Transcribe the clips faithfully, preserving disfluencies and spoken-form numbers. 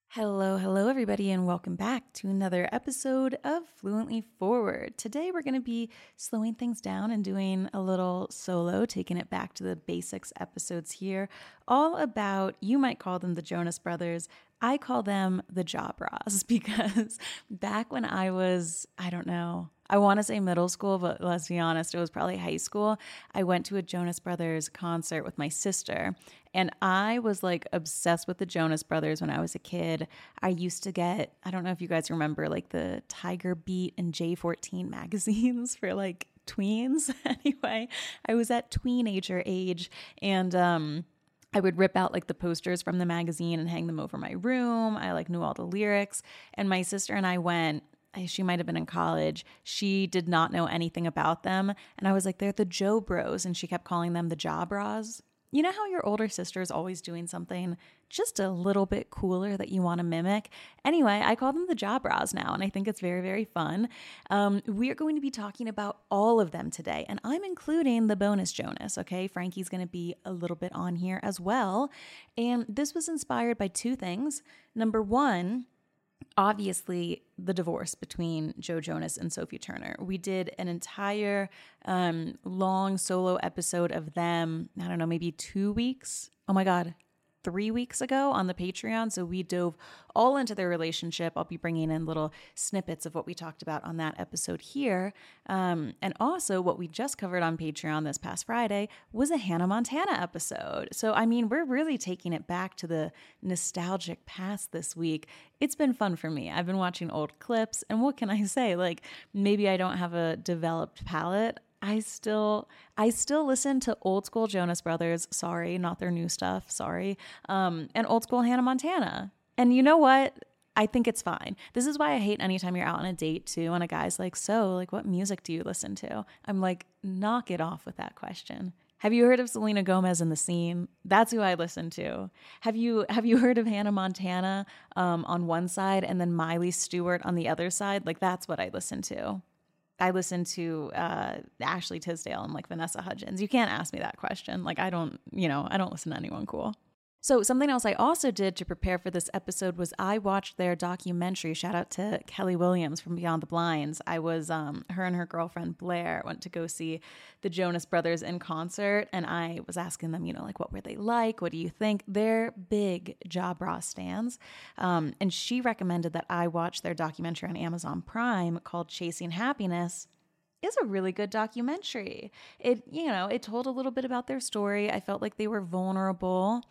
Hello, hello, everybody, and welcome back to another episode of Fluently Forward. Today, we're going to be slowing things down and doing a little solo, taking it back to the basics episodes here, all about, you might call them the Jonas Brothers. I call them the Ja Bras because back when I was, I don't know, I want to say middle school, but let's be honest, it was probably high school. I went to a Jonas Brothers concert with my sister, and I was like obsessed with the Jonas Brothers when I was a kid. I used to get, I don't know if you guys remember, like the Tiger Beat and J fourteen magazines for like tweens. Anyway, I was at tweenager age, and um, I would rip out like the posters from the magazine and hang them over my room. I like knew all the lyrics, and my sister and I went. She might have been in college. She did not know anything about them. And I was like, they're the Joe Bros. And she kept calling them the Ja Bras. You know how your older sister is always doing something just a little bit cooler that you want to mimic? Anyway, I call them the Ja Bras now, and I think it's very, very fun. Um, we are going to be talking about all of them today, and I'm including the bonus Jonas, okay? Frankie's going to be a little bit on here as well. And this was inspired by two things. Number one, obviously, the divorce between Joe Jonas and Sophie Turner. We did an entire um, long solo episode of them, I don't know, maybe two weeks. Oh my God, three weeks ago on the Patreon. So we dove all into their relationship. I'll be bringing in little snippets of what we talked about on that episode here. Um, and also what we just covered on Patreon this past Friday was a Hannah Montana episode. So, I mean, we're really taking it back to the nostalgic past this week. It's been fun for me. I've been watching old clips, and what can I say? Like, maybe I don't have a developed palate. I still I still listen to old school Jonas Brothers, sorry, not their new stuff, sorry, um, and old school Hannah Montana. And you know what? I think it's fine. This is why I hate anytime you're out on a date too, and a guy's like, so, like, what music do you listen to? I'm like, knock it off with that question. Have you heard of Selena Gomez and The Scene? That's who I listen to. Have you have you heard of Hannah Montana um, on one side and then Miley Stewart on the other side? Like, that's what I listen to. I listen to uh, Ashley Tisdale and like Vanessa Hudgens. You can't ask me that question. Like, I don't, you know, I don't listen to anyone cool. So something else I also did to prepare for this episode was I watched their documentary. Shout out to Kelly Williams from Beyond the Blinds. I was, um, her and her girlfriend Blair went to go see the Jonas Brothers in concert, and I was asking them, you know, like, what were they like? What do you think? They're big Ja Bra stans. Um, and she recommended that I watch their documentary on Amazon Prime called Chasing Happiness. Is a really good documentary. It, you know, it told a little bit about their story. I felt like they were vulnerable.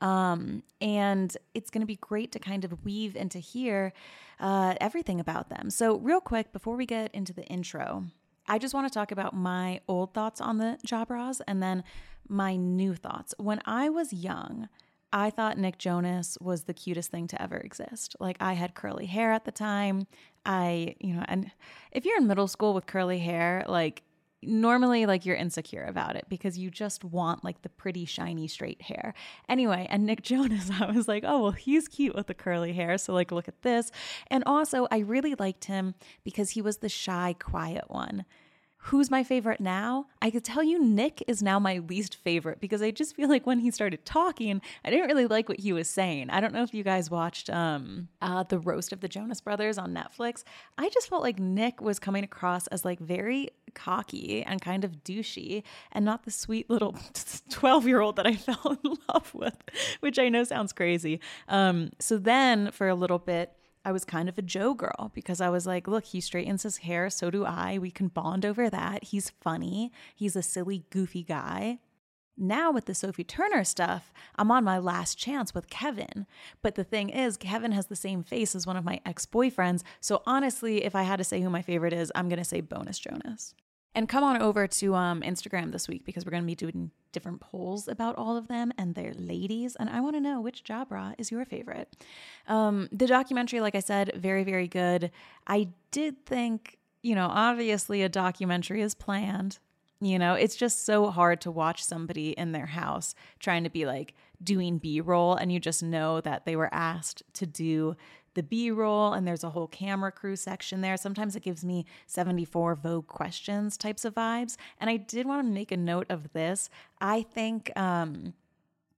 Um, and it's going to be great to kind of weave into here uh, everything about them. So real quick, before we get into the intro, I just want to talk about my old thoughts on the Ja Bras and then my new thoughts. When I was young, I thought Nick Jonas was the cutest thing to ever exist. Like, I had curly hair at the time. I, you know, and if you're in middle school with curly hair, like, normally, like, you're insecure about it because you just want like the pretty shiny straight hair. Anyway, and Nick Jonas, I was like, oh, well, he's cute with the curly hair. So like, look at this. And also I really liked him because he was the shy, quiet one. Who's my favorite now? I could tell you Nick is now my least favorite because I just feel like when he started talking, I didn't really like what he was saying. I don't know if you guys watched um, uh, the Roast of the Jonas Brothers on Netflix. I just felt like Nick was coming across as like very cocky and kind of douchey and not the sweet little twelve-year-old that I fell in love with, which I know sounds crazy. Um, so then for a little bit, I was kind of a Joe girl because I was like, look, he straightens his hair. So do I. We can bond over that. He's funny. He's a silly, goofy guy. Now with the Sophie Turner stuff, I'm on my last chance with Kevin. But the thing is, Kevin has the same face as one of my ex-boyfriends. So honestly, if I had to say who my favorite is, I'm going to say Bonus Jonas. And come on over to um, Instagram this week because we're going to be doing different polls about all of them and their ladies. And I want to know which Ja Bra is your favorite. Um, the documentary, like I said, very, very good. I did think, you know, obviously a documentary is planned. You know, it's just so hard to watch somebody in their house trying to be like doing B-roll and you just know that they were asked to do the B-roll and there's a whole camera crew section there. Sometimes it gives me seventy-four Vogue Questions types of vibes. And I did want to make a note of this. I think um,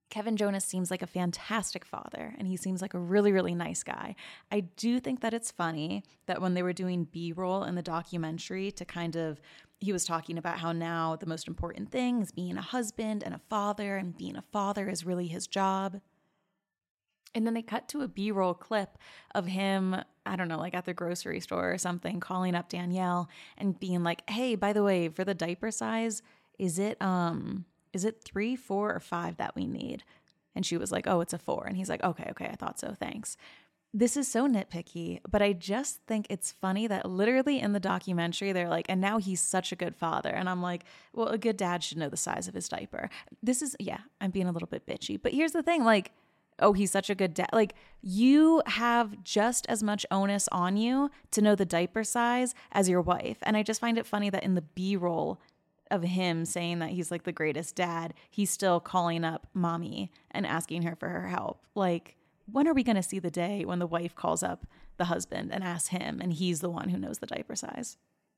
Kevin Jonas seems like a fantastic father, and he seems like a really, really nice guy. I do think that it's funny that when they were doing B-roll in the documentary to kind of, he was talking about how now the most important thing is being a husband and a father, and being a father is really his job. And then they cut to a B-roll clip of him, I don't know, like at the grocery store or something, calling up Danielle and being like, hey, by the way, for the diaper size, is it, um... is it three, four, or five that we need? And she was like, oh, it's a four. And he's like, okay, okay, I thought so, thanks. This is so nitpicky, but I just think it's funny that literally in the documentary, they're like, and now he's such a good father. And I'm like, well, a good dad should know the size of his diaper. This is, yeah, I'm being a little bit bitchy. But here's the thing, like, oh, he's such a good dad. Like, you have just as much onus on you to know the diaper size as your wife. And I just find it funny that in the B-roll of him saying that he's like the greatest dad, he's still calling up mommy and asking her for her help. Like, when are we going to see the day when the wife calls up the husband and asks him and he's the one who knows the diaper size?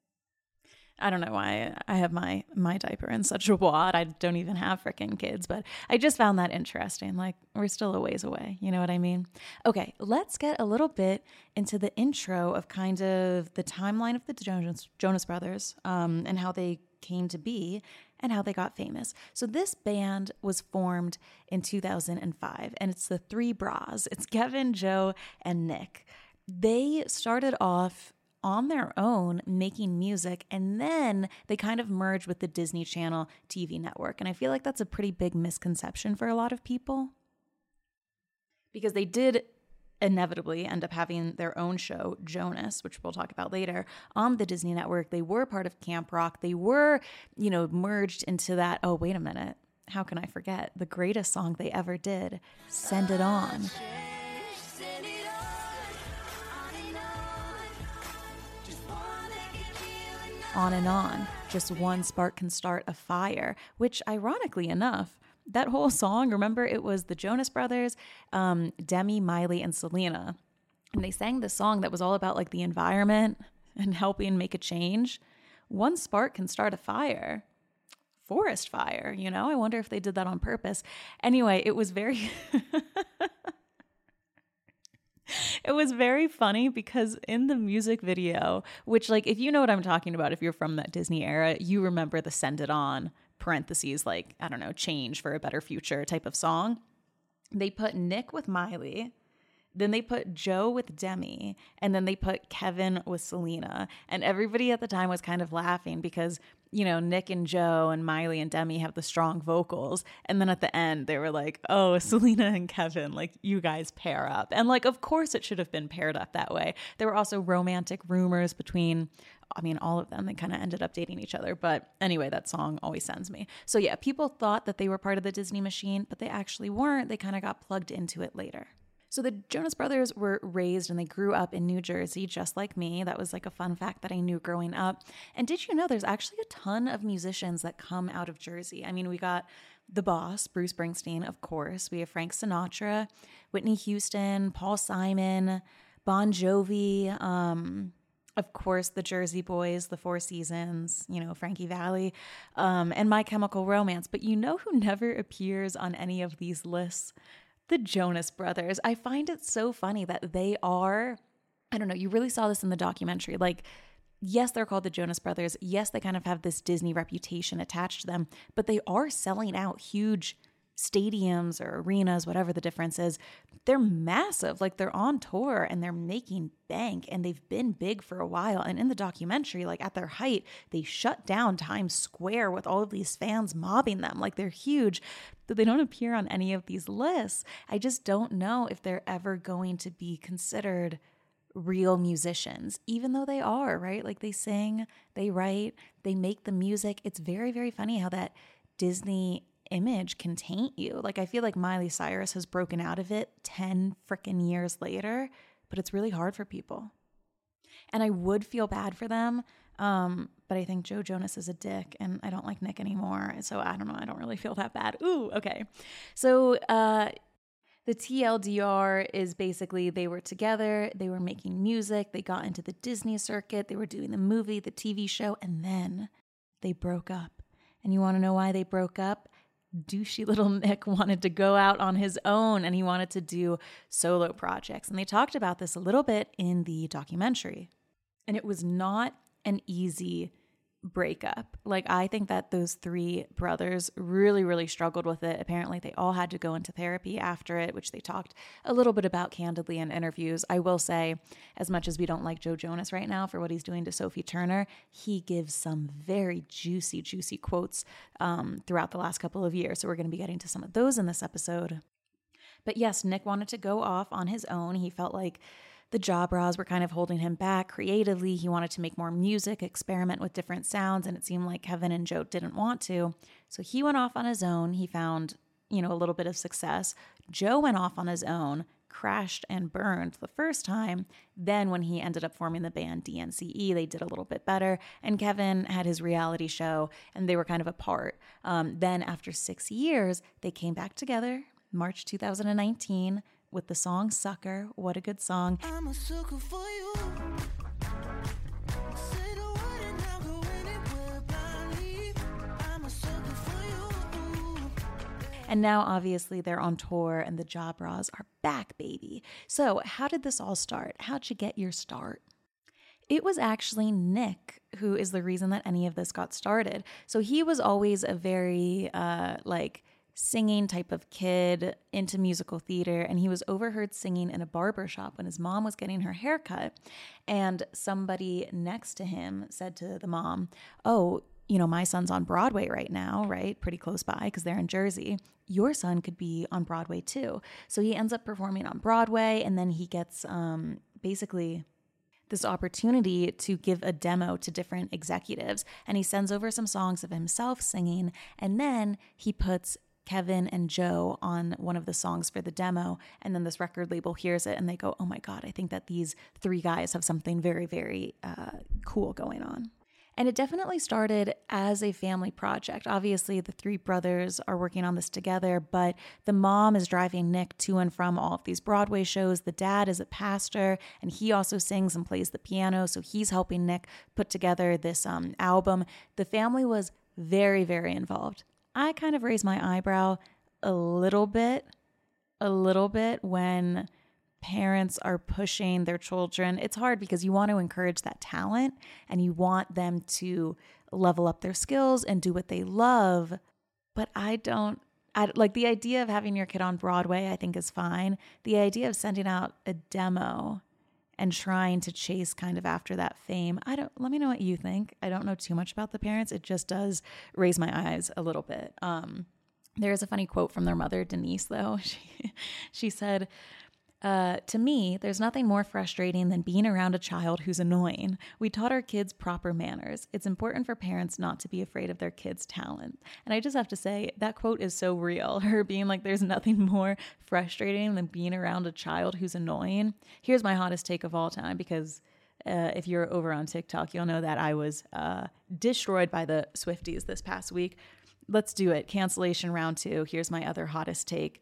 I don't know why I have my my diaper in such a wad. I don't even have freaking kids, but I just found that interesting. Like, we're still a ways away. You know what I mean? Okay, let's get a little bit into the intro of kind of the timeline of the Jonas, Jonas Brothers um, and how they came to be and how they got famous. So this band was formed in two thousand five, and it's the Three Bras. It's Kevin, Joe, and Nick. They started off on their own making music, and then they kind of merged with the Disney Channel T V network. And I feel like that's a pretty big misconception for a lot of people, because they did inevitably end up having their own show, Jonas, which we'll talk about later, on the Disney network. They were part of Camp Rock. They were, you know, merged into that, oh, wait a minute, how can I forget the greatest song they ever did, Send It On. On and on, just one spark can start a fire, which ironically enough, that whole song, remember, it was the Jonas Brothers, um, Demi, Miley, and Selena. And they sang this song that was all about like the environment and helping make a change. One spark can start a fire. Forest fire, you know? I wonder if they did that on purpose. Anyway, it was very... It was very funny because in the music video, which, like, if you know what I'm talking about, if you're from that Disney era, you remember the Send It On, parentheses, like, I don't know, change for a better future type of song. They put Nick with Miley, then they put Joe with Demi, and then they put Kevin with Selena. And everybody at the time was kind of laughing because, you know, Nick and Joe and Miley and Demi have the strong vocals. And then at the end, they were like, oh, Selena and Kevin, like, you guys pair up. And, like, of course it should have been paired up that way. There were also romantic rumors between, I mean, all of them. They kind of ended up dating each other. But anyway, that song always sends me. So yeah, people thought that they were part of the Disney machine, but they actually weren't. They kind of got plugged into it later. So the Jonas Brothers were raised and they grew up in New Jersey, just like me. That was like a fun fact that I knew growing up. And did you know there's actually a ton of musicians that come out of Jersey? I mean, we got the boss, Bruce Springsteen, of course. We have Frank Sinatra, Whitney Houston, Paul Simon, Bon Jovi, um, of course, the Jersey Boys, the Four Seasons, you know, Frankie Valli, um, and My Chemical Romance. But you know who never appears on any of these lists? The Jonas Brothers. I find it so funny that they are, I don't know, you really saw this in the documentary. Like, yes, they're called the Jonas Brothers. Yes, they kind of have this Disney reputation attached to them, but they are selling out huge stadiums or arenas, whatever the difference is. They're massive. Like, they're on tour and they're making bank, and they've been big for a while. And in the documentary, like at their height, they shut down Times Square with all of these fans mobbing them. Like, they're huge, but they don't appear on any of these lists. I just don't know if they're ever going to be considered real musicians, even though they are, right? Like, they sing, they write, they make the music. It's very, very funny how that Disney image can taint you. Like, I feel like Miley Cyrus has broken out of it ten freaking years later, but it's really hard for people. And I would feel bad for them, um, but I think Joe Jonas is a dick, and I don't like Nick anymore. So I don't know. I don't really feel that bad. Ooh, okay. So uh, the T L D R is basically they were together, they were making music, they got into the Disney circuit, they were doing the movie, the T V show, and then they broke up. And you want to know why they broke up? douchey little Nick wanted to go out on his own and he wanted to do solo projects. And they talked about this a little bit in the documentary. And it was not an easy breakup. Like, I think that those three brothers really, really struggled with it. Apparently, they all had to go into therapy after it, which they talked a little bit about candidly in interviews. I will say, as much as we don't like Joe Jonas right now for what he's doing to Sophie Turner, he gives some very juicy, juicy quotes um, throughout the last couple of years. So we're going to be getting to some of those in this episode. But yes, Nick wanted to go off on his own. He felt like the Job Bras were kind of holding him back creatively. He wanted to make more music, experiment with different sounds, and it seemed like Kevin and Joe didn't want to. So he went off on his own. He found, you know, a little bit of success. Joe went off on his own, crashed and burned the first time. Then when he ended up forming the band D N C E, they did a little bit better. And Kevin had his reality show, and they were kind of apart. Um, then after six years, they came back together, March two thousand nineteen, with the song Sucker. What a good song. I'm a sucker for you. Say the word and I'll go anywhere blindly. I'm a sucker for you. And now obviously they're on tour and the Job Bras are back, baby. So how did this all start? How'd you get your start? It was actually Nick who is the reason that any of this got started. So he was always a very uh, like singing type of kid, into musical theater, and he was overheard singing in a barber shop when his mom was getting her hair cut. And somebody next to him said to the mom, oh, you know, my son's on Broadway right now, right? Pretty close by because they're in Jersey. Your son could be on Broadway too. So he ends up performing on Broadway, and then he gets um, basically this opportunity to give a demo to different executives. And he sends over some songs of himself singing, and then he puts Kevin and Joe on one of the songs for the demo, and then this record label hears it and they go, oh my God, I think that these three guys have something very, very uh, cool going on. And it definitely started as a family project. Obviously, the three brothers are working on this together, but the mom is driving Nick to and from all of these Broadway shows. The dad is a pastor, and he also sings and plays the piano, so he's helping Nick put together this um, album. The family was very, very involved. I kind of raised my eyebrow a little bit, a little bit when parents are pushing their children. It's hard because you want to encourage that talent and you want them to level up their skills and do what they love. But I don't, I, like the idea of having your kid on Broadway, I think is fine. The idea of sending out a demo and trying to chase kind of after that fame. I don't, let me know what you think. I don't know too much about the parents. It just does raise my eyes a little bit. Um, there is a funny quote from their mother, Denise, though. She, she said, uh, to me, there's nothing more frustrating than being around a child who's annoying. We taught our kids proper manners. It's important for parents not to be afraid of their kids' talent. And I just have to say, that quote is so real. Her being like, there's nothing more frustrating than being around a child who's annoying. Here's my hottest take of all time, because uh, if you're over on TikTok, you'll know that I was uh, destroyed by the Swifties this past week. Let's do it. Cancellation round two. Here's my other hottest take.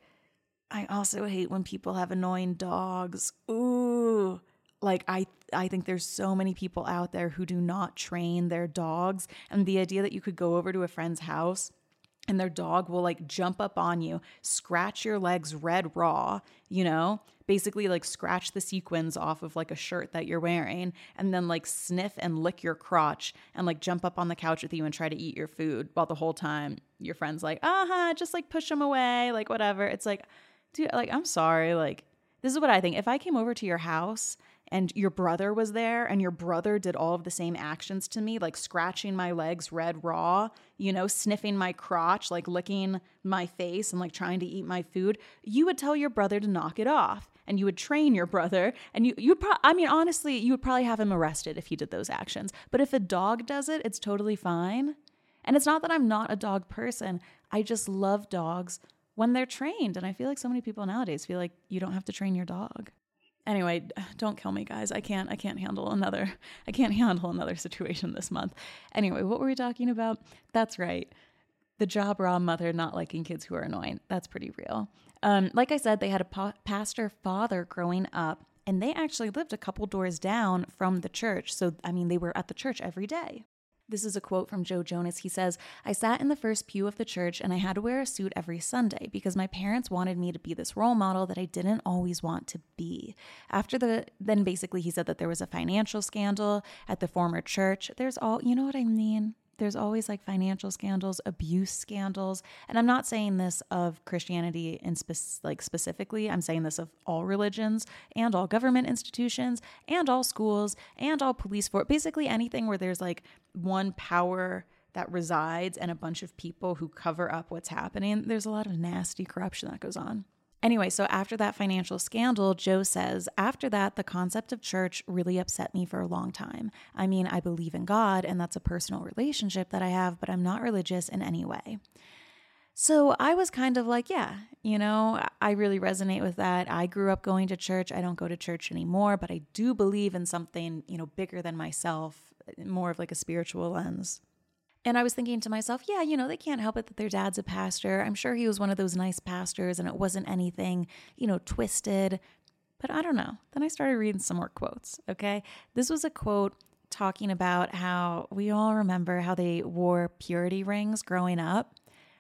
I also hate when people have annoying dogs. Ooh, like I I think there's so many people out there who do not train their dogs. And the idea that you could go over to a friend's house and their dog will like jump up on you, scratch your legs red raw, you know, basically like scratch the sequins off of like a shirt that you're wearing, and then like sniff and lick your crotch and like jump up on the couch with you and try to eat your food while the whole time your friend's like, uh-huh, just like push them away, like whatever. It's like, dude, like, I'm sorry. Like, this is what I think. If I came over to your house and your brother was there and your brother did all of the same actions to me, like scratching my legs red raw, you know, sniffing my crotch, like licking my face and like trying to eat my food, you would tell your brother to knock it off, and you would train your brother, and you, you'd pro- I mean, honestly, you would probably have him arrested if he did those actions. But if a dog does it, it's totally fine. And it's not that I'm not a dog person. I just love dogs when they're trained. And I feel like so many people nowadays feel like you don't have to train your dog. Anyway, don't kill me, guys. I can't, I can't handle another, I can't handle another situation this month. Anyway, what were we talking about? That's right. The Job Bra mother not liking kids who are annoying. That's pretty real. Um, like I said, they had a pa- pastor father growing up, and they actually lived a couple doors down from the church. So, I mean, they were at the church every day. This is a quote from Joe Jonas. He says, "I sat in the first pew of the church and I had to wear a suit every Sunday because my parents wanted me to be this role model that I didn't always want to be." After the, then basically he said that there was a financial scandal at the former church. There's all, you know what I mean? There's always like financial scandals, abuse scandals. And I'm not saying this of Christianity in spe- like specifically. I'm saying this of all religions and all government institutions and all schools and all police force. Basically anything where there's like one power that resides and a bunch of people who cover up what's happening. There's a lot of nasty corruption that goes on. Anyway, so after that financial scandal, Joe says, after that, the concept of church really upset me for a long time. I mean, I believe in God, and that's a personal relationship that I have, but I'm not religious in any way. So I was kind of like, yeah, you know, I really resonate with that. I grew up going to church. I don't go to church anymore, but I do believe in something, you know, bigger than myself, more of like a spiritual lens. And I was thinking to myself, yeah, you know, they can't help it that their dad's a pastor. I'm sure he was one of those nice pastors and it wasn't anything, you know, twisted. But I don't know. Then I started reading some more quotes, okay? This was a quote talking about how we all remember how they wore purity rings growing up.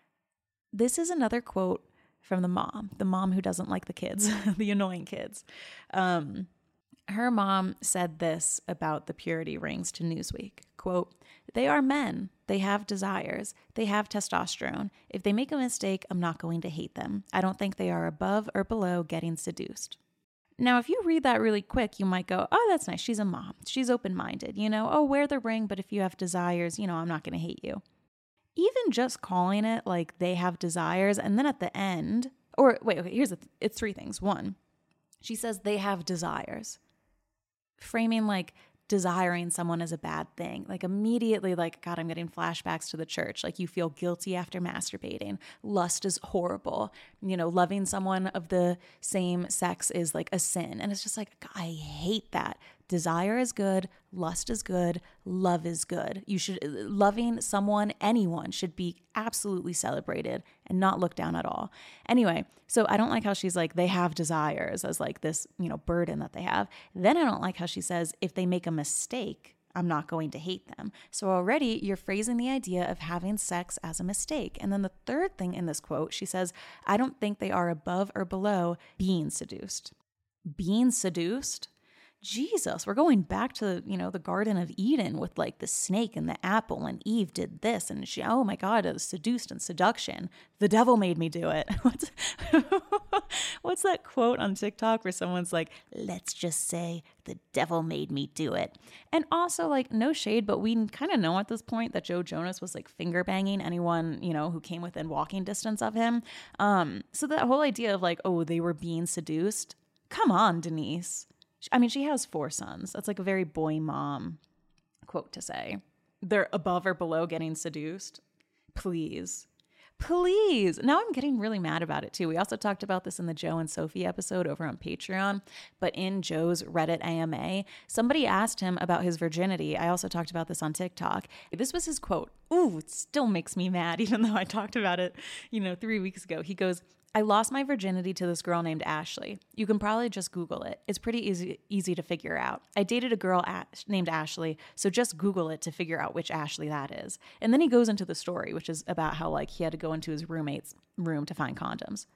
This is another quote from the mom, the mom who doesn't like the kids, the annoying kids. Um, her mom said this about the purity rings to Newsweek, quote, "They are men. They have desires. They have testosterone. If they make a mistake, I'm not going to hate them. I don't think they are above or below getting seduced." Now, if you read that really quick, you might go, oh, that's nice. She's a mom. She's open-minded. You know, oh, wear the ring, but if you have desires, you know, I'm not going to hate you. Even just calling it like they have desires, and then at the end, or wait, okay, here's the, th- it's three things. One, she says they have desires. Framing like desiring someone as a bad thing, like immediately like, God, I'm getting flashbacks to the church. Like you feel guilty after masturbating. Lust is horrible. You know, loving someone of the same sex is like a sin. And it's just like, I hate that. Desire is good. Lust is good. Love is good. You should, loving someone, anyone should be absolutely celebrated and not looked down at all. Anyway, so I don't like how she's like, they have desires as like this, you know, burden that they have. Then I don't like how she says, if they make a mistake, I'm not going to hate them. So already you're phrasing the idea of having sex as a mistake. And then the third thing in this quote, she says, I don't think they are above or below being seduced. Being seduced? Jesus, we're going back to, you know, the Garden of Eden with like the snake and the apple, and Eve did this and she, oh my God, it was seduced and seduction. The devil made me do it. What's, what's that quote on TikTok where someone's like, let's just say the devil made me do it. And also like no shade, but we kind of know at this point that Joe Jonas was like finger banging anyone, you know, who came within walking distance of him. Um, so that whole idea of like, oh, they were being seduced. Come on, Denise. I mean, she has four sons. That's like a very boy mom quote to say. They're above or below getting seduced. Please. Please. Now I'm getting really mad about it too. We also talked about this in the Joe and Sophie episode over on Patreon, but in Joe's Reddit A M A, somebody asked him about his virginity. I also talked about this on TikTok. This was his quote. Ooh, it still makes me mad, even though I talked about it, you know, three weeks ago. He goes, I lost my virginity to this girl named Ashley. You can probably just Google it. It's pretty easy easy to figure out. I dated a girl Ash- named Ashley, so just Google it to figure out which Ashley that is. And then he goes into the story, which is about how like he had to go into his roommate's room to find condoms.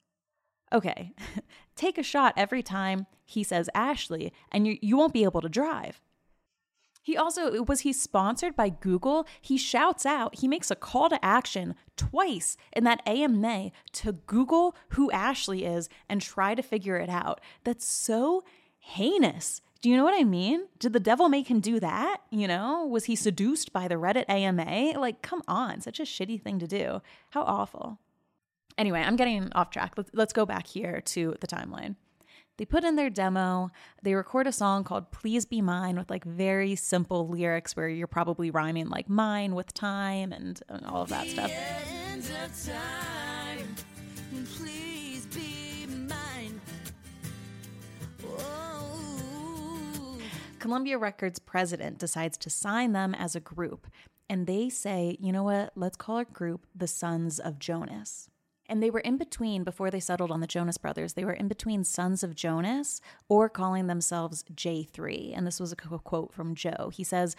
Okay, take a shot every time he says Ashley, and you you won't be able to drive. He also, was he sponsored by Google? He shouts out, he makes a call to action twice in that A M A to Google who Ashley is and try to figure it out. That's so heinous. Do you know what I mean? Did the devil make him do that? You know, was he seduced by the Reddit A M A? Like, come on, such a shitty thing to do. How awful. Anyway, I'm getting off track. Let's, let's go back here to the timeline. They put in their demo, they record a song called Please Be Mine with like very simple lyrics where you're probably rhyming like mine with time and, and all of that stuff. Time, please be mine. Columbia Records president decides to sign them as a group, and they say, you know what, let's call our group the Sons of Jonas. And they were in between, before they settled on the Jonas Brothers, they were in between Sons of Jonas or calling themselves J three. And this was a quote from Joe. He says,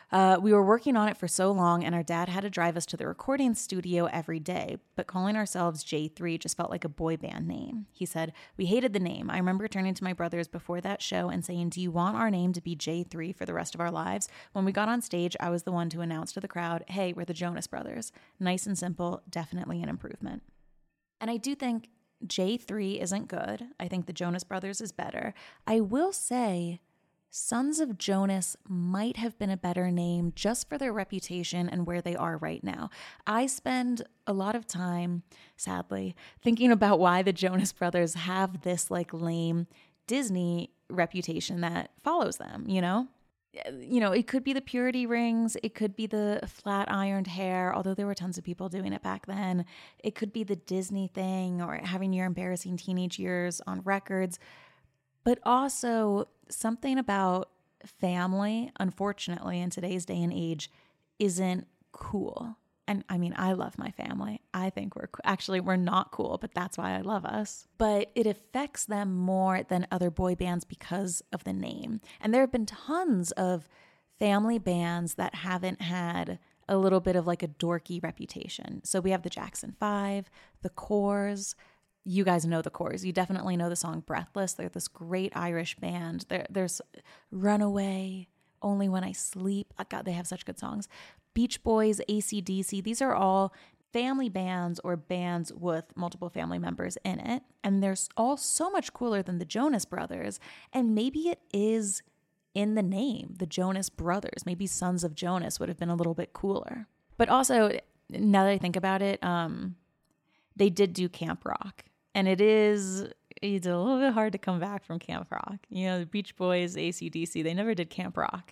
Uh, we were working on it for so long, and our dad had to drive us to the recording studio every day, but calling ourselves J three just felt like a boy band name. He said, we hated the name. I remember turning to my brothers before that show and saying, do you want our name to be J three for the rest of our lives? When we got on stage, I was the one to announce to the crowd, hey, we're the Jonas Brothers. Nice and simple, definitely an improvement. And I do think J three isn't good. I think the Jonas Brothers is better. I will say Sons of Jonas might have been a better name just for their reputation and where they are right now. I spend a lot of time, sadly, thinking about why the Jonas Brothers have this like lame Disney reputation that follows them, you know? You know, it could be the purity rings. It could be the flat ironed hair, although there were tons of people doing it back then. It could be the Disney thing or having your embarrassing teenage years on records. But also something about family, unfortunately, in today's day and age, isn't cool. And I mean, I love my family. I think we're actually, we're not cool, but that's why I love us. But it affects them more than other boy bands because of the name. And there have been tons of family bands that haven't had a little bit of like a dorky reputation. So we have the Jackson Five, the Corrs. You guys know the Corrs. You definitely know the song Breathless. They're this great Irish band. There, there's Runaway, Only When I Sleep. Oh God, they have such good songs. Beach Boys, A C D C. These are all family bands or bands with multiple family members in it. And they're all so much cooler than the Jonas Brothers. And maybe it is in the name, the Jonas Brothers. Maybe Sons of Jonas would have been a little bit cooler. But also, now that I think about it, um, they did do Camp Rock. And it is, it's a little bit hard to come back from Camp Rock. You know, the Beach Boys, A C D C, they never did Camp Rock.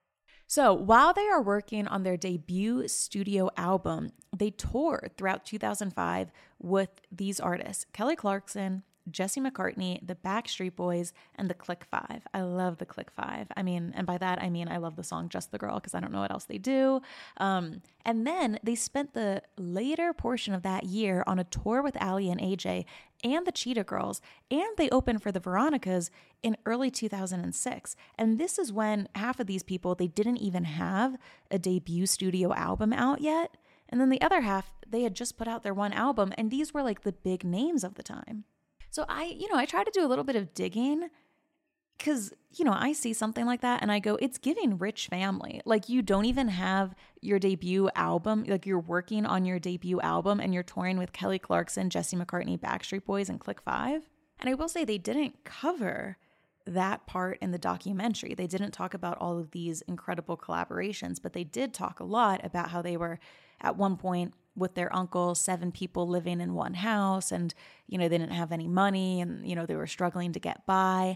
So while they are working on their debut studio album, they toured throughout two thousand five with these artists, Kelly Clarkson, Jesse McCartney, the Backstreet Boys, and the Click Five. I love the Click Five. I mean, and by that, I mean, I love the song Just the Girl because I don't know what else they do. Um, and then they spent the later portion of that year on a tour with Ali and A J and the Cheetah Girls, and they opened for the Veronicas in early two thousand six. And this is when half of these people, they didn't even have a debut studio album out yet. And then the other half, they had just put out their one album, and these were like the big names of the time. So I, you know, I try to do a little bit of digging because, you know, I see something like that and I go, it's giving rich family. Like you don't even have your debut album, like you're working on your debut album and you're touring with Kelly Clarkson, Jesse McCartney, Backstreet Boys, and Click Five. And I will say they didn't cover that part in the documentary. They didn't talk about all of these incredible collaborations, but they did talk a lot about how they were at one point with their uncle, seven people living in one house, and, you know, they didn't have any money and, you know, they were struggling to get by.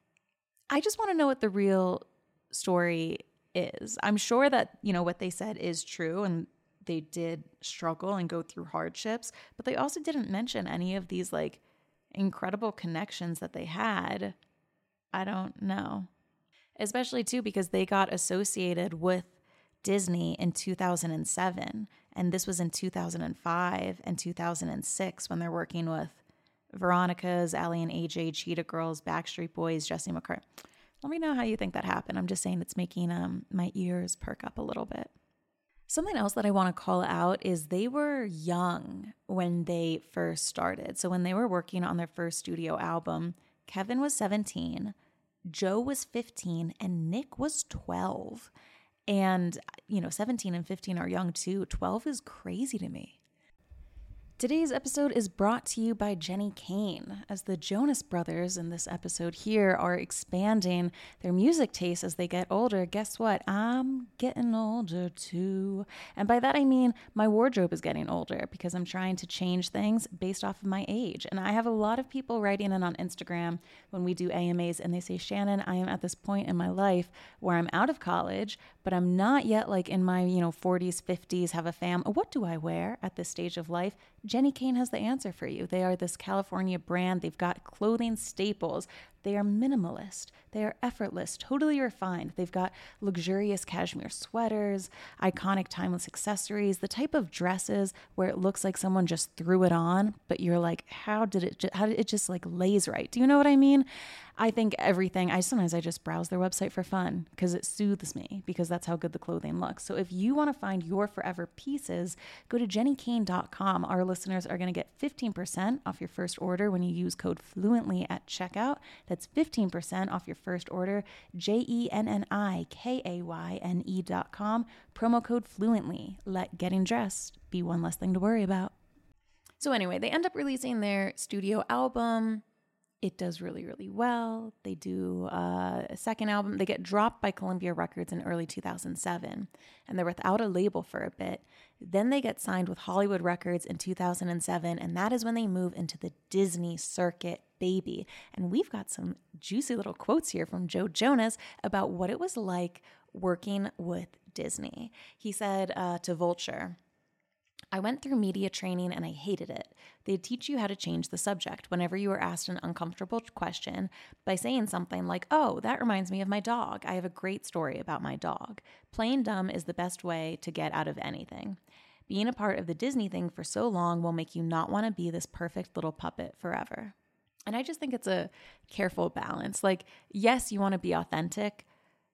I just want to know what the real story is. I'm sure that, you know, what they said is true and they did struggle and go through hardships, but they also didn't mention any of these like incredible connections that they had. I don't know. Especially too, because they got associated with Disney in two thousand seven, and this was in two thousand five and two thousand six when they're working with Veronica's, Ali and A J, Cheetah Girls, Backstreet Boys, Jesse McCartney. Let me know how you think that happened. I'm just saying it's making um, my ears perk up a little bit. Something else that I want to call out is they were young when they first started. So when they were working on their first studio album, Kevin was seventeen, Joe was fifteen, and Nick was twelve. And, you know, seventeen and fifteen are young too. twelve is crazy to me. Today's episode is brought to you by Jenni Kayne, as the Jonas Brothers in this episode here are expanding their music tastes as they get older. Guess what? I'm getting older too. And by that I mean my wardrobe is getting older because I'm trying to change things based off of my age. And I have a lot of people writing in on Instagram when we do A M As and they say, Shannon, I am at this point in my life where I'm out of college, but I'm not yet like in my, you know, forties, fifties, have a fam. What do I wear at this stage of life? Jenni Kayne has the answer for you. They are this California brand. They've got clothing staples. They are minimalist. They are effortless, totally refined. They've got luxurious cashmere sweaters, iconic timeless accessories, the type of dresses where it looks like someone just threw it on, but you're like, how did it, ju- how did it just like lays right? Do you know what I mean? I think everything, I sometimes I just browse their website for fun because it soothes me, because that's how good the clothing looks. So if you want to find your forever pieces, go to jenny kane dot com. Our listeners are going to get fifteen percent off your first order when you use code FLUENTLY at checkout. That's fifteen percent off your first order, J E N N I K A Y N E dot com, promo code FLUENTLY. Let getting dressed be one less thing to worry about. So anyway, they end up releasing their studio album. It does really, really well. They do uh, a second album. They get dropped by Columbia Records in early two thousand seven, and they're without a label for a bit. Then they get signed with Hollywood Records in two thousand seven, and that is when they move into the Disney circuit, baby. And we've got some juicy little quotes here from Joe Jonas about what it was like working with Disney. He said uh, to Vulture, "I went through media training and I hated it. They teach you how to change the subject whenever you are asked an uncomfortable question by saying something like, oh, that reminds me of my dog. I have a great story about my dog. Playing dumb is the best way to get out of anything. Being a part of the Disney thing for so long will make you not want to be this perfect little puppet forever." And I just think it's a careful balance. Like, yes, you want to be authentic,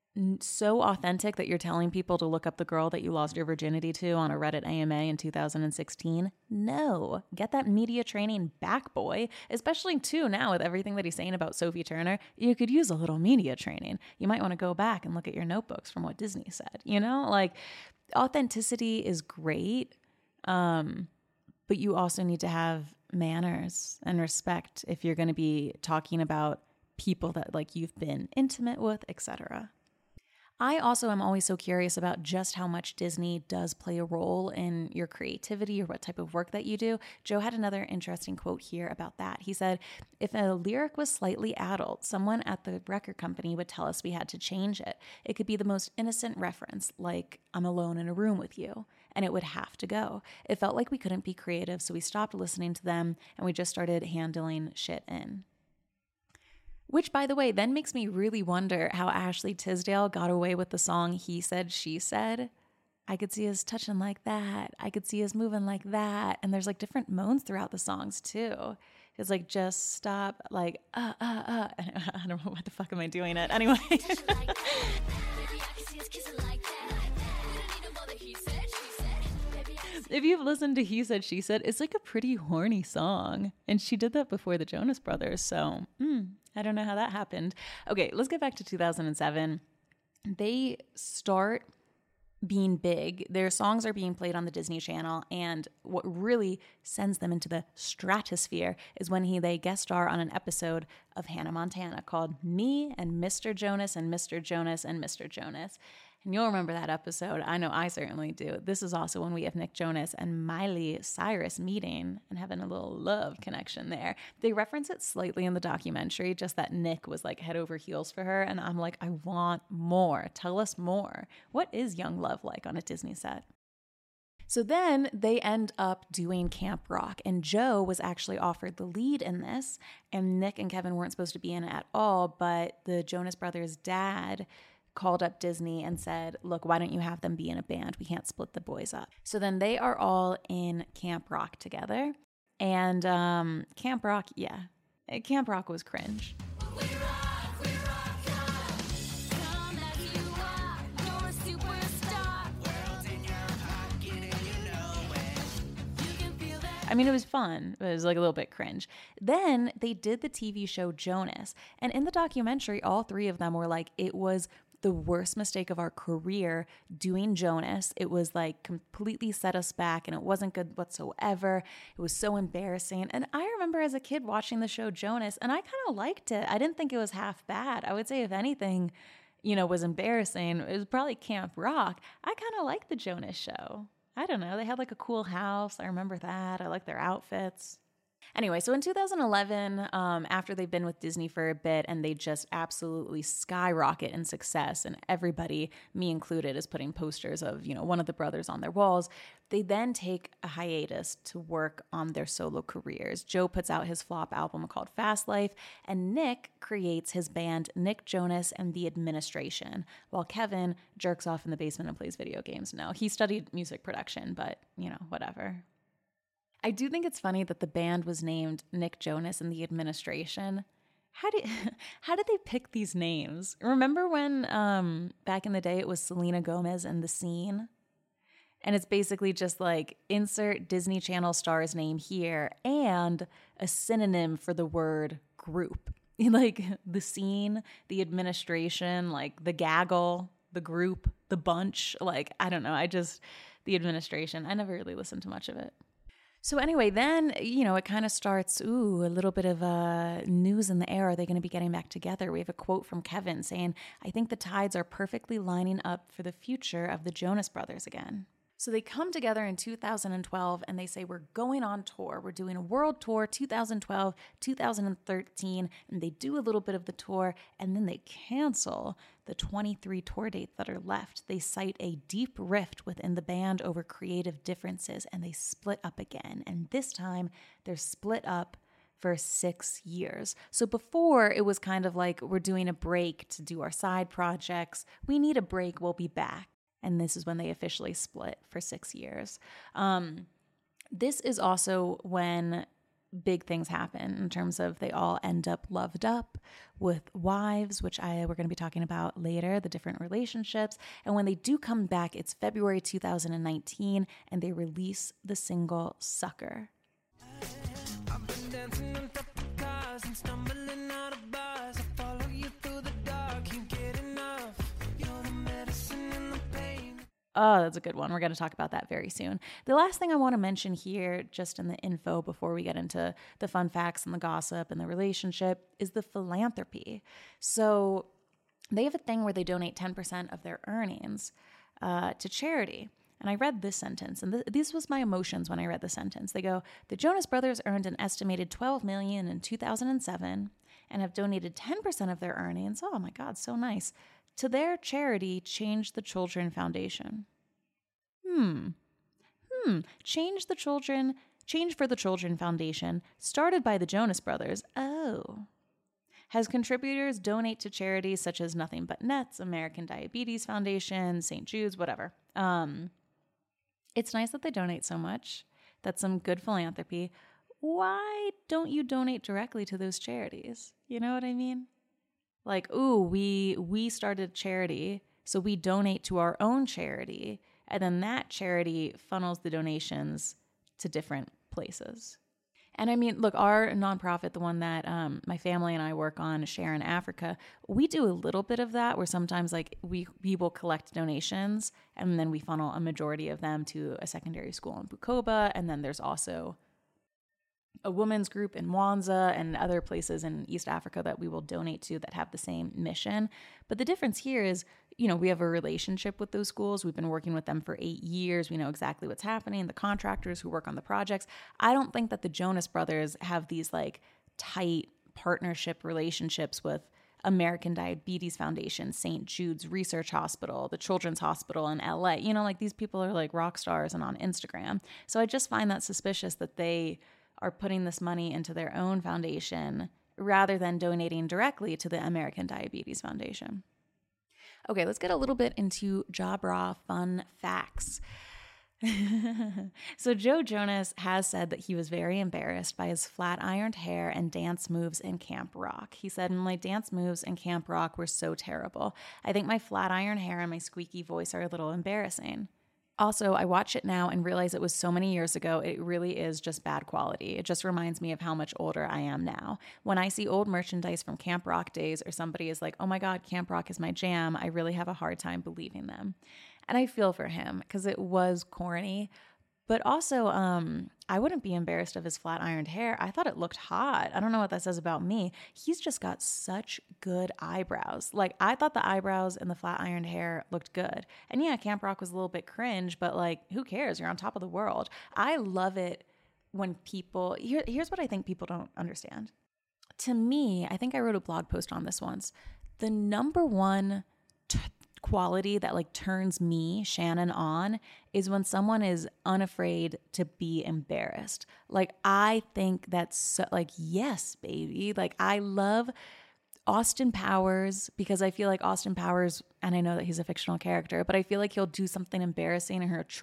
so authentic that you're telling people to look up the girl that you lost your virginity to on a Reddit A M A in two thousand sixteen. No, get that media training back, boy. Especially too now with everything that he's saying about Sophie Turner, you could use a little media training. You might want to go back and look at your notebooks from what Disney said, you know, like authenticity is great. Um, but you also need to have manners and respect if you're going to be talking about people that like you've been intimate with, et cetera. I also am always so curious about just how much Disney does play a role in your creativity or what type of work that you do. Joe had another interesting quote here about that. He said, if a lyric was slightly adult, someone at the record company would tell us we had to change it. It could be the most innocent reference, like I'm alone in a room with you, and it would have to go. It felt like we couldn't be creative, so we stopped listening to them and we just started handling shit in. Which, by the way, then makes me really wonder how Ashley Tisdale got away with the song He Said, She Said. I could see us touching like that. I could see us moving like that. And there's like different moans throughout the songs too. It's like, just stop, like, uh, uh, uh. I don't know what the fuck am I doing it. Anyway. If you've listened to He Said, She Said, it's like a pretty horny song. And she did that before the Jonas Brothers. So, mm, I don't know how that happened. Okay, let's get back to two thousand seven. They start being big. Their songs are being played on the Disney Channel. And what really sends them into the stratosphere is when he they guest star on an episode of Hannah Montana called Me and Mister Jonas and Mister Jonas and Mister Jonas. And you'll remember that episode. I know I certainly do. This is also when we have Nick Jonas and Miley Cyrus meeting and having a little love connection there. They reference it slightly in the documentary, just that Nick was like head over heels for her. And I'm like, I want more. Tell us more. What is young love like on a Disney set? So then they end up doing Camp Rock, and Joe was actually offered the lead in this, and Nick and Kevin weren't supposed to be in it at all, but the Jonas Brothers' dad called up Disney and said, look, why don't you have them be in a band? We can't split the boys up. So then they are all in Camp Rock together. And um, Camp Rock, yeah, Camp Rock was cringe. We rock, we rock Come as you are, you're a superstar. World's in your pocket and you know it. You can feel that. I mean, it was fun. It was like a little bit cringe. Then they did the T V show Jonas. And in the documentary, all three of them were like, it was the worst mistake of our career doing Jonas. It was like completely set us back and it wasn't good whatsoever. It was so embarrassing. And I remember as a kid watching the show Jonas and I kind of liked it. I didn't think it was half bad. I would say if anything, you know, was embarrassing, it was probably Camp Rock. I kind of liked the Jonas show. I don't know. They had like a cool house. I remember that. I like their outfits. Anyway, so in two thousand eleven, um, after they've been with Disney for a bit and they just absolutely skyrocket in success, and everybody, me included, is putting posters of, you know, one of the brothers on their walls, they then take a hiatus to work on their solo careers. Joe puts out his flop album called Fast Life, and Nick creates his band Nick Jonas and the Administration, while Kevin jerks off in the basement and plays video games. No, he studied music production, but, you know, whatever. I do think it's funny that the band was named Nick Jonas and the Administration. How did how did they pick these names? Remember when um, back in the day it was Selena Gomez and The Scene? And it's basically just like insert Disney Channel star's name here and a synonym for the word group. Like the scene, the administration, like the gaggle, the group, the bunch. Like, I don't know. I just, the administration, I never really listened to much of it. So anyway, then, you know, it kind of starts, ooh, a little bit of uh, news in the air. Are they going to be getting back together? We have a quote from Kevin saying, I think the tides are perfectly lining up for the future of the Jonas Brothers again. So they come together in two thousand twelve and they say, we're going on tour. We're doing a world tour, two thousand twelve, two thousand thirteen. And they do a little bit of the tour and then they cancel the twenty-three tour dates that are left. They cite a deep rift within the band over creative differences and they split up again. And this time they're split up for six years. So before it was kind of like, we're doing a break to do our side projects. We need a break. We'll be back. And this is when they officially split for six years. Um, this is also when big things happen in terms of they all end up loved up with wives, which I we're going to be talking about later, the different relationships. And when they do come back, it's February two thousand nineteen, and they release the single Sucker. I've been dancing on top of cars and stumbling out of bars. I follow you through the dark, can't get enough. You're the medicine in the pain. Oh, that's a good one. We're going to talk about that very soon. The last thing I want to mention here, just in the info before we get into the fun facts and the gossip and the relationship, is the philanthropy. So they have a thing where they donate ten percent of their earnings uh, to charity. And I read this sentence, and th- this was my emotions when I read the sentence. They go, the Jonas Brothers earned an estimated twelve million dollars in two thousand seven and have donated ten percent of their earnings, oh my God, so nice, to their charity, Change the Children Foundation. Hmm. Hmm. Change the Children, Change for the Children Foundation, started by the Jonas Brothers. Oh. Has contributors donate to charities such as Nothing But Nets, American Diabetes Foundation, Saint Jude's, whatever. Um, it's nice that they donate so much. That's some good philanthropy. Why don't you donate directly to those charities? You know what I mean? Like, ooh, we we started a charity, so we donate to our own charity, and then that charity funnels the donations to different places. And I mean, look, our nonprofit, the one that um, my family and I work on, Share in Africa, we do a little bit of that where sometimes like we, we will collect donations and then we funnel a majority of them to a secondary school in Bukoba. And then there's also a women's group in Mwanza and other places in East Africa that we will donate to that have the same mission. But the difference here is, you know, we have a relationship with those schools. We've been working with them for eight years. We know exactly what's happening, the contractors who work on the projects. I don't think that the Jonas Brothers have these like tight partnership relationships with American Diabetes Foundation, Saint Jude's Research Hospital, the Children's Hospital in L A. You know, like these people are like rock stars and on Instagram. So I just find that suspicious that they are putting this money into their own foundation rather than donating directly to the American Diabetes Foundation. Okay, let's get a little bit into Job Raw fun facts. So Joe Jonas has said that he was very embarrassed by his flat-ironed hair and dance moves in Camp Rock. He said, my dance moves in Camp Rock were so terrible. I think my flat-iron hair and my squeaky voice are a little embarrassing. Also, I watch it now and realize it was so many years ago, it really is just bad quality. It just reminds me of how much older I am now. When I see old merchandise from Camp Rock days or somebody is like, oh my God, Camp Rock is my jam, I really have a hard time believing them. And I feel for him because it was corny. But also, um, I wouldn't be embarrassed of his flat-ironed hair. I thought it looked hot. I don't know what that says about me. He's just got such good eyebrows. Like, I thought the eyebrows and the flat-ironed hair looked good. And yeah, Camp Rock was a little bit cringe, but like, who cares? You're on top of the world. I love it when people, here, here's what I think people don't understand. To me, I think I wrote a blog post on this once. The number one t- quality that like turns me, Shannon, on is when someone is unafraid to be embarrassed. Like, I think that's so, like, yes, baby. Like, I love Austin Powers because I feel like Austin Powers, and I know that he's a fictional character, but I feel like he'll do something embarrassing or he'll trip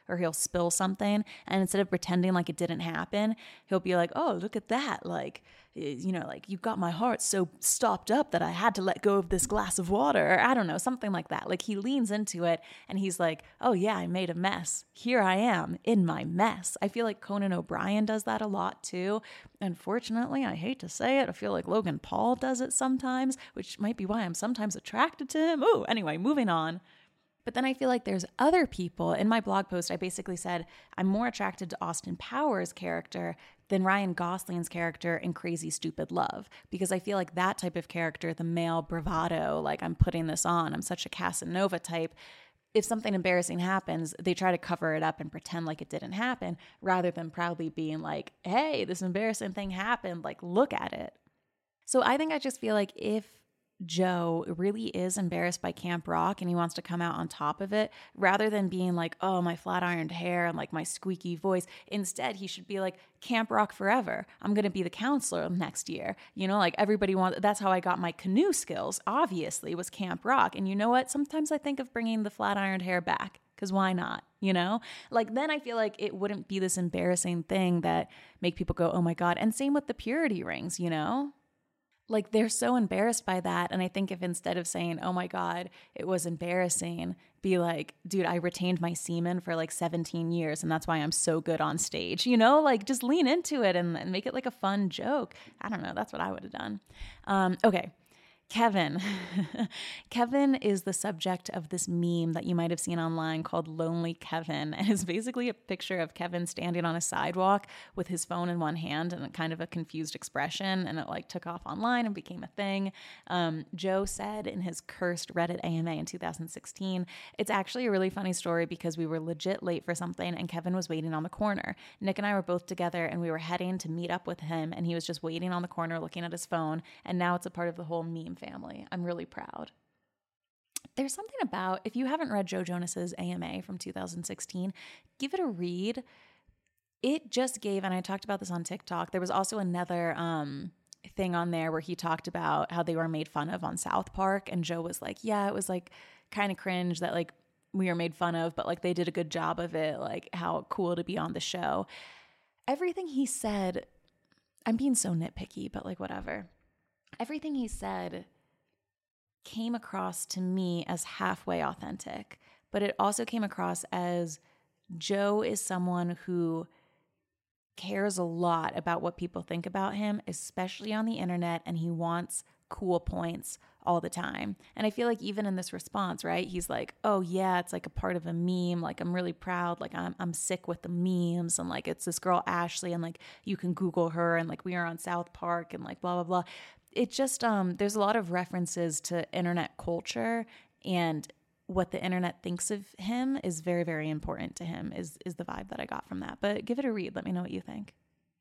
or he'll spill something. And instead of pretending like it didn't happen, he'll be like, oh, look at that. Like, you know, like you got my heart so stopped up that I had to let go of this glass of water. Or I don't know, something like that. Like he leans into it and he's like, oh yeah, I made a mess. Here I am in my mess. I feel like Conan O'Brien does that a lot too. Unfortunately, I hate to say it, I feel like Logan Paul does it sometimes, which might be why I'm sometimes attracted to him. Oh, anyway, moving on. But then I feel like there's other people. In my blog post, I basically said I'm more attracted to Austin Powers' character than Ryan Gosling's character in Crazy Stupid Love, because I feel like that type of character, the male bravado, like I'm putting this on, I'm such a Casanova type. If something embarrassing happens, they try to cover it up and pretend like it didn't happen rather than proudly being like, hey, this embarrassing thing happened, like look at it. So I think I just feel like if Joe really is embarrassed by Camp Rock and he wants to come out on top of it, rather than being like, oh, my flat ironed hair and like my squeaky voice, instead he should be like, Camp Rock forever. I'm going to be the counselor next year. You know, like everybody wants, that's how I got my canoe skills, obviously, was Camp Rock. And you know what? Sometimes I think of bringing the flat ironed hair back, because why not? You know, like then I feel like it wouldn't be this embarrassing thing that make people go, oh my God. And same with the purity rings, you know? Like they're so embarrassed by that. And I think if instead of saying, oh my God, it was embarrassing, be like, dude, I retained my semen for like seventeen years and that's why I'm so good on stage, you know, like just lean into it and, and make it like a fun joke. I don't know. That's what I would have done. Um, okay. Kevin. Kevin is the subject of this meme that you might have seen online called Lonely Kevin. And it's basically a picture of Kevin standing on a sidewalk with his phone in one hand and a kind of a confused expression. And it like took off online and became a thing. Um, Joe said in his cursed Reddit A M A in two thousand sixteen, it's actually a really funny story because we were legit late for something and Kevin was waiting on the corner. Nick and I were both together and we were heading to meet up with him and he was just waiting on the corner looking at his phone. And now it's a part of the whole meme family. I'm really proud. There's something about, if you haven't read Joe Jonas's A M A from two thousand sixteen, give it a read. It just gave, and I talked about this on TikTok, there was also another um, thing on there where he talked about how they were made fun of on South Park, and Joe was like, yeah, it was like kind of cringe that like we were made fun of, but like they did a good job of it, like how cool to be on the show. Everything he said, I'm being so nitpicky, but like whatever. Everything he said came across to me as halfway authentic, but it also came across as Joe is someone who cares a lot about what people think about him, especially on the internet, and he wants cool points all the time. And I feel like even in this response, right, he's like, oh yeah, it's like a part of a meme, like I'm really proud, like I'm I'm sick with the memes, and like it's this girl Ashley, and like you can Google her, and like we are on South Park, and like blah blah blah. It just um there's a lot of references to internet culture, and what the internet thinks of him is very, very important to him, is is the vibe that I got from that. But give it a read. Let me know what you think.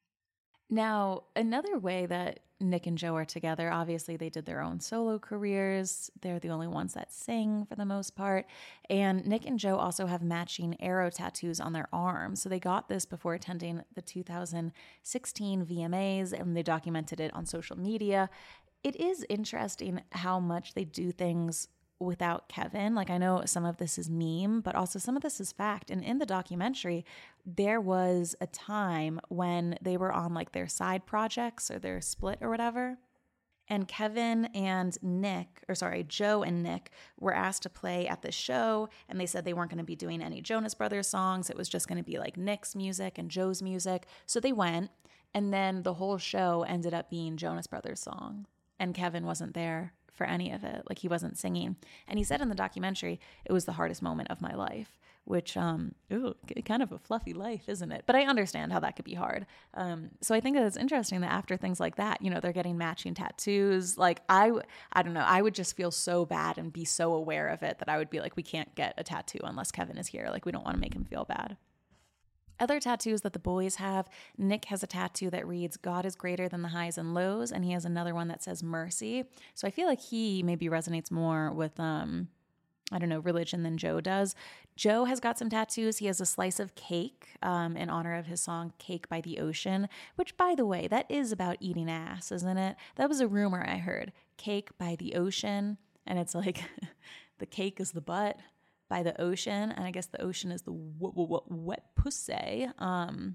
Now, another way that Nick and Joe are together, obviously they did their own solo careers. They're the only ones that sing for the most part. And Nick and Joe also have matching arrow tattoos on their arms. So they got this before attending the two thousand sixteen V M As, and they documented it on social media. It is interesting how much they do things without Kevin. Like I know some of this is meme, but also some of this is fact. And in the documentary, there was a time when they were on like their side projects or their split or whatever. And Kevin and Nick, or sorry, Joe and Nick were asked to play at the show, and they said they weren't going to be doing any Jonas Brothers songs. It was just going to be like Nick's music and Joe's music. So they went, and then the whole show ended up being Jonas Brothers songs. And Kevin wasn't there for any of it. Like he wasn't singing. And he said in the documentary, it was the hardest moment of my life, which, um, ooh, kind of a fluffy life, isn't it? But I understand how that could be hard. Um, so I think that it's interesting that after things like that, you know, they're getting matching tattoos. Like I, I don't know, I would just feel so bad and be so aware of it that I would be like, we can't get a tattoo unless Kevin is here. Like we don't want to make him feel bad. Other tattoos that the boys have, Nick has a tattoo that reads, God is greater than the highs and lows, and he has another one that says mercy. So I feel like he maybe resonates more with, um, I don't know, religion than Joe does. Joe has got some tattoos. He has a slice of cake um, in honor of his song Cake by the Ocean, which, by the way, that is about eating ass, isn't it? That was a rumor I heard. Cake by the Ocean, and it's like the cake is the butt. by the ocean, and I guess the ocean is the w- w- w- wet pussy. Um,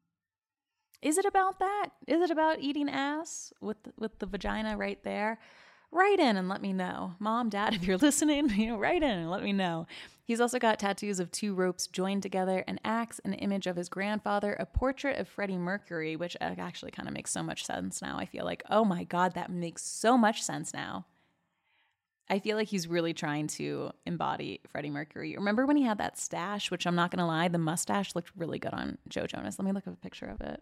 is it about that? Is it about eating ass with with the vagina right there? Write in and let me know. Mom, Dad, if you're listening, you know, write in and let me know. He's also got tattoos of two ropes joined together, an axe, an image of his grandfather, a portrait of Freddie Mercury, which actually kind of makes so much sense now. I feel like, oh my God, that makes so much sense now. I feel like he's really trying to embody Freddie Mercury. Remember when he had that stash, which I'm not going to lie, the mustache looked really good on Joe Jonas. Let me look up a picture of it.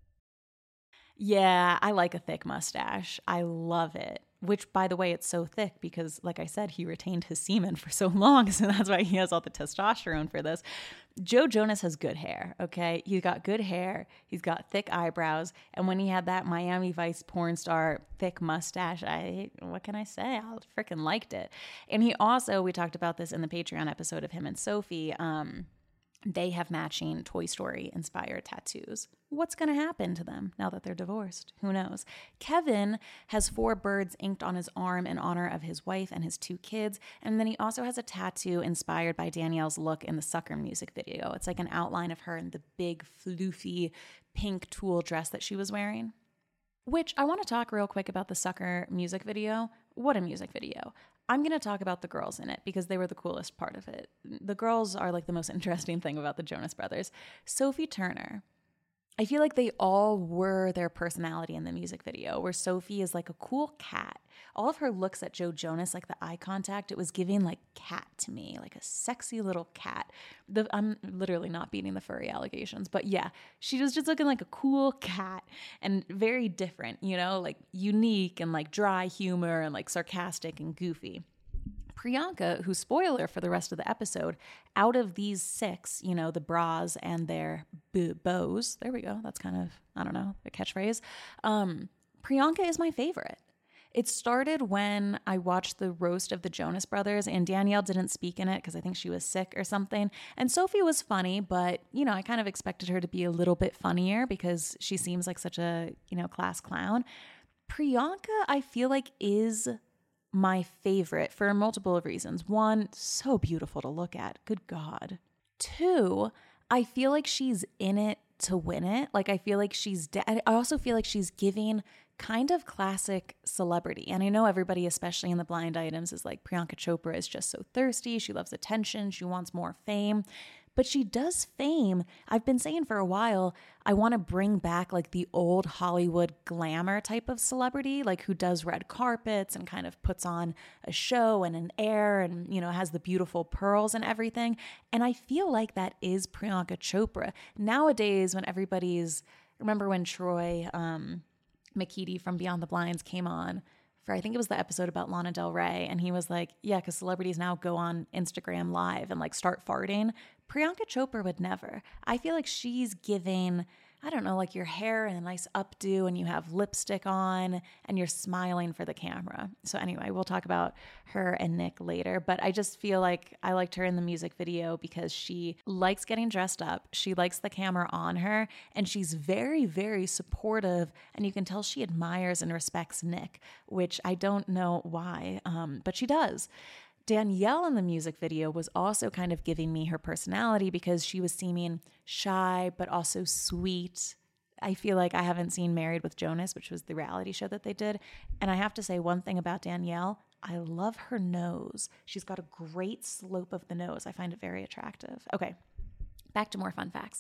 Yeah, I like a thick mustache. I love it. Which, by the way, it's so thick because, like I said, he retained his semen for so long, so that's why he has all the testosterone for this. Joe Jonas has good hair, okay? He's got good hair. He's got thick eyebrows. And when he had that Miami Vice porn star thick mustache, I, what can I say? I freaking liked it. And he also, we talked about this in the Patreon episode of him and Sophie, um, they have matching Toy Story inspired tattoos. What's going to happen to them now that they're divorced? Who knows? Kevin has four birds inked on his arm in honor of his wife and his two kids. And then he also has a tattoo inspired by Danielle's look in the Sucker music video. It's like an outline of her in the big, floofy, pink tulle dress that she was wearing. Which I want to talk real quick about the Sucker music video. What a music video. I'm going to talk about the girls in it because they were the coolest part of it. The girls are like the most interesting thing about the Jonas Brothers. Sophie Turner. I feel like they all were their personality in the music video, where Sophie is like a cool cat. All of her looks at Joe Jonas, like the eye contact, it was giving like cat to me, like a sexy little cat. The, I'm literally not beating the furry allegations, but yeah, she was just looking like a cool cat and very different, you know, like unique and like dry humor and like sarcastic and goofy. Priyanka, who, spoiler for the rest of the episode, out of these six, you know, the bras and their b- bows, there we go, that's kind of, I don't know, a catchphrase, um, Priyanka is my favorite. It started when I watched the roast of the Jonas Brothers, and Danielle didn't speak in it because I think she was sick or something, and Sophie was funny, but, you know, I kind of expected her to be a little bit funnier because she seems like such a, you know, class clown. Priyanka, I feel like, is my favorite for multiple reasons. One, so beautiful to look at. Good God. Two, I feel like she's in it to win it. Like, I feel like she's, de- I also feel like she's giving kind of classic celebrity. And I know everybody, especially in the blind items, is like, Priyanka Chopra is just so thirsty. She loves attention. She wants more fame. But she does fame. I've been saying for a while, I want to bring back like the old Hollywood glamour type of celebrity, like who does red carpets and kind of puts on a show and an air and, you know, has the beautiful pearls and everything. And I feel like that is Priyanka Chopra. Nowadays, when everybody's, remember when Troy um, McKeedy from Beyond the Blinds came on, for I think it was the episode about Lana Del Rey, and he was like, yeah, because celebrities now go on Instagram Live and like start farting. Priyanka Chopra would never. I feel like she's giving, I don't know, like your hair in a nice updo and you have lipstick on and you're smiling for the camera. So anyway, we'll talk about her and Nick later, but I just feel like I liked her in the music video because she likes getting dressed up. She likes the camera on her, and she's very, very supportive, and you can tell she admires and respects Nick, which I don't know why, um, but she does. Danielle in the music video was also kind of giving me her personality because she was seeming shy, but also sweet. I feel like I haven't seen Married with Jonas, which was the reality show that they did. And I have to say one thing about Danielle, I love her nose. She's got a great slope of the nose. I find it very attractive. Okay, back to more fun facts.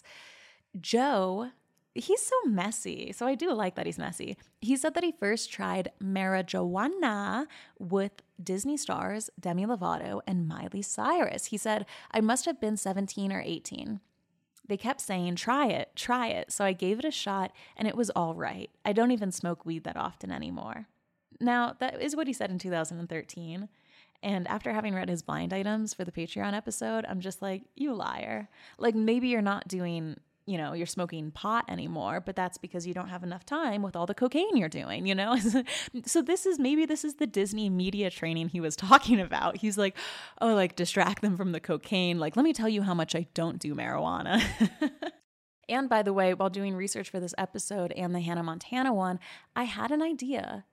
Joe, he's so messy. So I do like that he's messy. He said that he first tried marijuana with Disney stars Demi Lovato and Miley Cyrus. He said, I must have been seventeen or eighteen. They kept saying, try it, try it. So I gave it a shot and it was all right. I don't even smoke weed that often anymore. Now, that is what he said in two thousand thirteen. And after having read his blind items for the Patreon episode, I'm just like, you liar. Like, maybe you're not doing, you know, you're smoking pot anymore, but that's because you don't have enough time with all the cocaine you're doing, you know? So this is, maybe this is the Disney media training he was talking about. He's like, oh, like distract them from the cocaine. Like, let me tell you how much I don't do marijuana. And by the way, while doing research for this episode and the Hannah Montana one, I had an idea.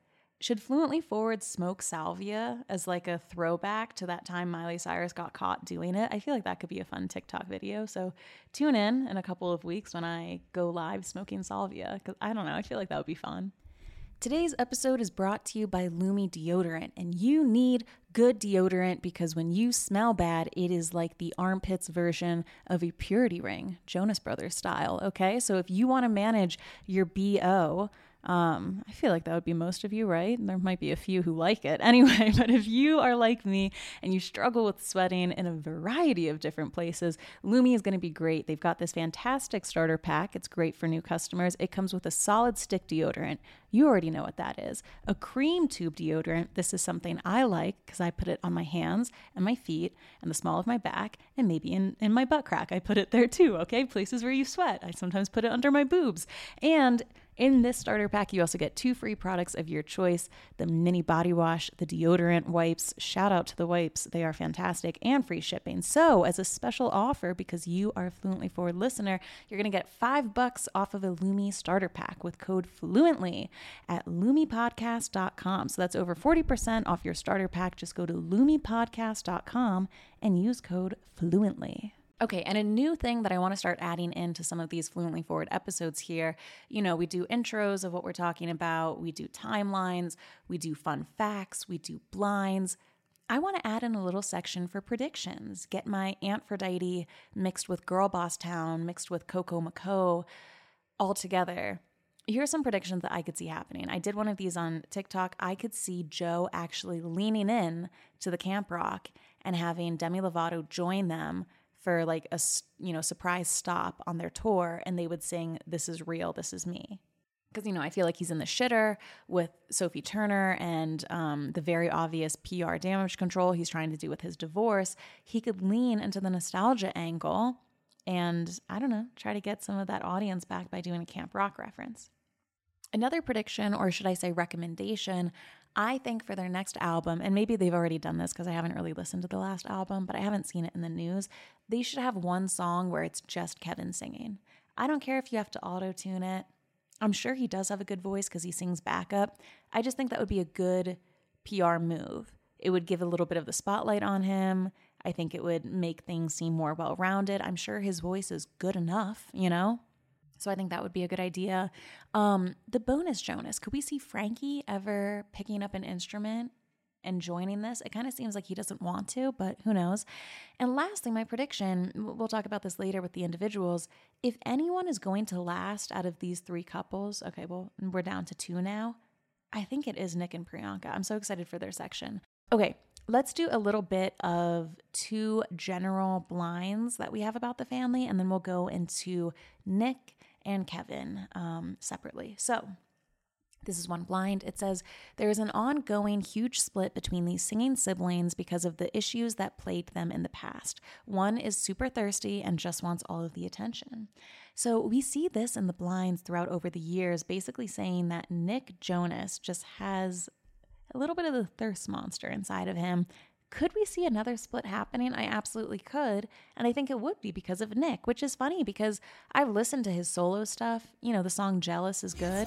Should Fluently Forward smoke salvia as like a throwback to that time Miley Cyrus got caught doing it? I feel like that could be a fun TikTok video. So tune in in a couple of weeks when I go live smoking salvia, because I don't know, I feel like that would be fun. Today's episode is brought to you by Lume Deodorant, and you need good deodorant because when you smell bad, it is like the armpits version of a purity ring, Jonas Brothers style, okay? So if you want to manage your B O, Um, I feel like that would be most of you, right? There might be a few who like it. Anyway, but if you are like me and you struggle with sweating in a variety of different places, Lume is going to be great. They've got this fantastic starter pack. It's great for new customers. It comes with a solid stick deodorant. You already know what that is. A cream tube deodorant. This is something I like because I put it on my hands and my feet and the small of my back and maybe in, in my butt crack. I put it there too, okay? Places where you sweat. I sometimes put it under my boobs. And in this starter pack, you also get two free products of your choice, the mini body wash, the deodorant wipes. Shout out to the wipes. They are fantastic, and free shipping. So as a special offer, because you are a Fluently Forward listener, you're going to get five bucks off of a Lume starter pack with code FLUENTLY at lumipodcast dot com. So that's over forty percent off your starter pack. Just go to lumipodcast dot com and use code FLUENTLY. Okay, and a new thing that I want to start adding into some of these Fluently Forward episodes here, you know, we do intros of what we're talking about, we do timelines, we do fun facts, we do blinds. I want to add in a little section for predictions, get my Aphrodite mixed with Girl Boss Town, mixed with Coco Maco all together. Here's some predictions that I could see happening. I did one of these on TikTok. I could see Joe actually leaning in to the Camp Rock and having Demi Lovato join them for like a, you know, surprise stop on their tour, and they would sing "This Is Real, This Is Me." Because, you know, I feel like he's in the shitter with Sophie Turner and um, the very obvious P R damage control he's trying to do with his divorce. He could lean into the nostalgia angle and, I don't know, try to get some of that audience back by doing a Camp Rock reference. Another prediction, or should I say recommendation, I think for their next album, and maybe they've already done this because I haven't really listened to the last album, but I haven't seen it in the news, they should have one song where it's just Kevin singing. I don't care if you have to auto-tune it. I'm sure he does have a good voice because he sings backup. I just think that would be a good P R move. It would give a little bit of the spotlight on him. I think it would make things seem more well-rounded. I'm sure his voice is good enough, you know? So I think that would be a good idea. Um, the bonus Jonas, could we see Frankie ever picking up an instrument and joining this? It kind of seems like he doesn't want to, but who knows? And lastly, my prediction, we'll talk about this later with the individuals. If anyone is going to last out of these three couples, okay, well, we're down to two now. I think it is Nick and Priyanka. I'm so excited for their section. Okay, let's do a little bit of two general blinds that we have about the family, and then we'll go into Nick and Kevin um, separately. So this is one blind. It says, there is an ongoing huge split between these singing siblings because of the issues that plagued them in the past. One is super thirsty and just wants all of the attention. So we see this in the blinds throughout over the years, basically saying that Nick Jonas just has a little bit of the thirst monster inside of him. Could we see another split happening? I absolutely could. And I think it would be because of Nick, which is funny because I've listened to his solo stuff. You know, the song Jealous is good.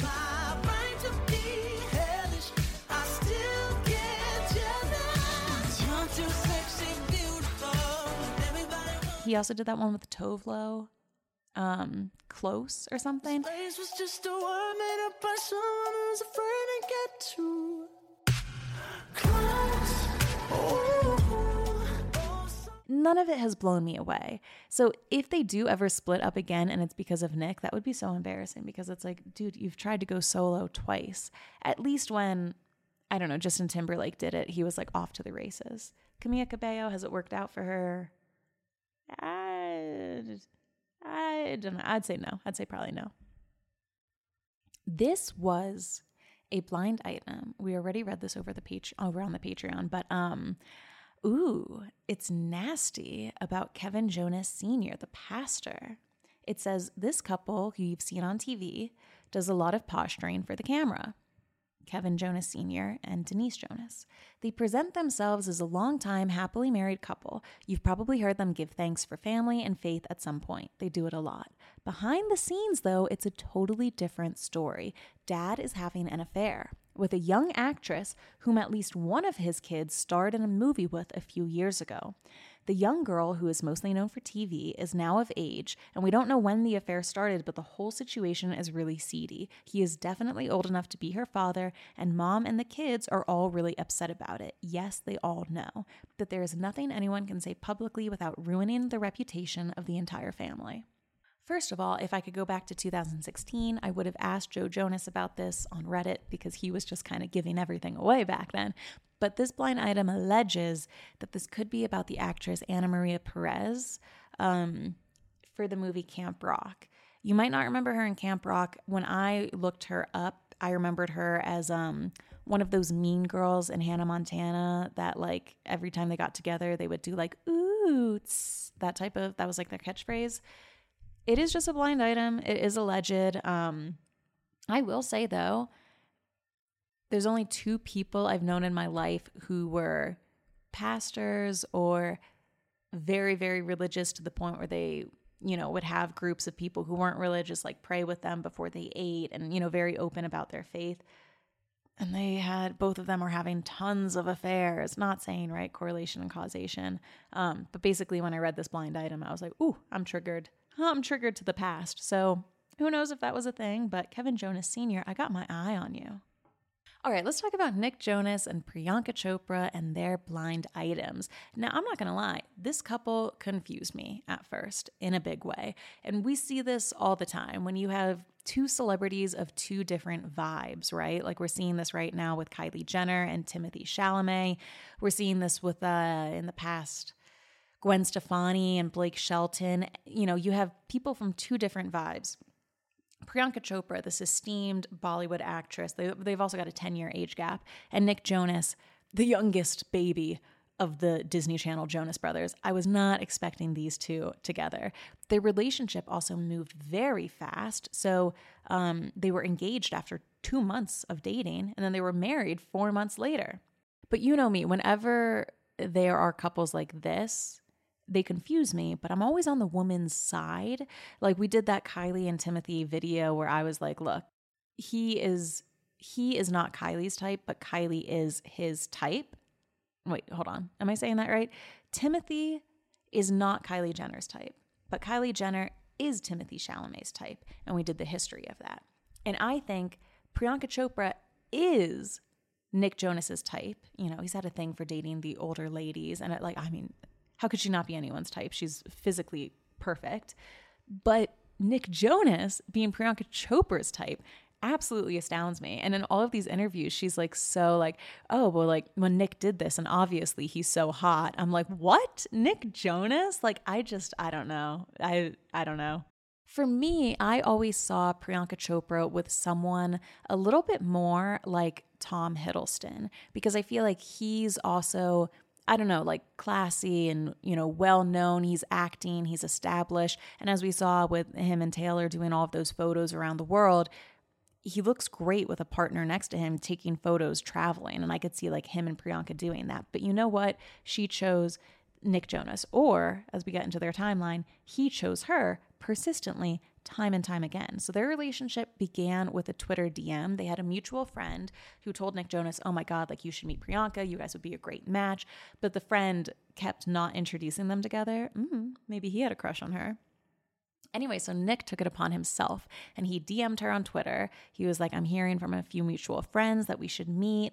He also did that one with Tovlo, um, Close or something. This was just a word made up by someone who's afraid to get too close. None of it has blown me away. So if they do ever split up again and it's because of Nick, that would be so embarrassing because it's like, dude, you've tried to go solo twice. At least when, I don't know, Justin Timberlake did it, he was like off to the races. Camila Cabello, has it worked out for her? I, I don't know. I'd say no. I'd say probably no. This was a blind item. We already read this over the page over on the Patreon, but um, ooh, it's nasty about Kevin Jonas Senior, the pastor. It says this couple who you've seen on T V does a lot of posturing for the camera. Kevin Jonas Senior and Denise Jonas. They present themselves as a longtime happily married couple. You've probably heard them give thanks for family and faith at some point. They do it a lot. Behind the scenes, though, it's a totally different story. dad is having an affair with a young actress whom at least one of his kids starred in a movie with a few years ago. The young girl, who is mostly known for T V, is now of age, and we don't know when the affair started, but the whole situation is really seedy. He is definitely old enough to be her father, and mom and the kids are all really upset about it. Yes, they all know, but there is nothing anyone can say publicly without ruining the reputation of the entire family. First of all, if I could go back to two thousand sixteen, I would have asked Joe Jonas about this on Reddit because he was just kind of giving everything away back then. But this blind item alleges that this could be about the actress Ana Maria Perez um, for the movie Camp Rock. You might not remember her in Camp Rock. When I looked her up, I remembered her as um, one of those mean girls in Hannah Montana that, like, every time they got together, they would do like, ooh, tss, that type of, that was like their catchphrase. It is just a blind item. It is alleged. Um, I will say, though, there's only two people I've known in my life who were pastors or very, very religious to the point where they, you know, would have groups of people who weren't religious, like pray with them before they ate and, you know, very open about their faith. And they had, both of them were having tons of affairs, not saying, right, correlation and causation. Um, but basically when I read this blind item, I was like, ooh, I'm triggered. I'm triggered to the past. So who knows if that was a thing, but Kevin Jonas Senior, I got my eye on you. All right, let's talk about Nick Jonas and Priyanka Chopra and their blind items. Now, I'm not going to lie, this couple confused me at first in a big way. And we see this all the time when you have two celebrities of two different vibes, right? Like we're seeing this right now with Kylie Jenner and Timothy Chalamet. We're seeing this with, uh, in the past, Gwen Stefani and Blake Shelton. You know, you have people from two different vibes. Priyanka Chopra, this esteemed Bollywood actress, they, they've also got a ten-year age gap. And Nick Jonas, the youngest baby of the Disney Channel Jonas Brothers. I was not expecting these two together. Their relationship also moved very fast. So um, they were engaged after two months of dating, and then they were married four months later. But you know me, whenever there are couples like this, they confuse me, but I'm always on the woman's side. Like we did that Kylie and Timothy video where I was like, look, he is he is not Kylie's type, but Kylie is his type. Wait, hold on. Am I saying that right? Timothy is not Kylie Jenner's type, but Kylie Jenner is Timothy Chalamet's type. And we did the history of that. And I think Priyanka Chopra is Nick Jonas's type. You know, he's had a thing for dating the older ladies. And it, like, I mean, how could she not be anyone's type? She's physically perfect. But Nick Jonas being Priyanka Chopra's type absolutely astounds me. And in all of these interviews, she's like, so like, oh, well, like when Nick did this and obviously he's so hot. I'm like, what? Nick Jonas? Like, I just, I don't know. I, I don't know. For me, I always saw Priyanka Chopra with someone a little bit more like Tom Hiddleston, because I feel like he's also, I don't know, like classy and, you know, well-known. He's acting, he's established. And as we saw with him and Taylor doing all of those photos around the world, he looks great with a partner next to him taking photos, traveling. And I could see like him and Priyanka doing that. But you know what? She chose Nick Jonas. Or as we get into their timeline, he chose her persistently time and time again. So their relationship began with a Twitter D M. They had a mutual friend who told Nick Jonas, oh my God, like you should meet Priyanka. You guys would be a great match. But the friend kept not introducing them together. Mm, maybe he had a crush on her. Anyway, so Nick took it upon himself and he D M'd her on Twitter. He was like, I'm hearing from a few mutual friends that we should meet.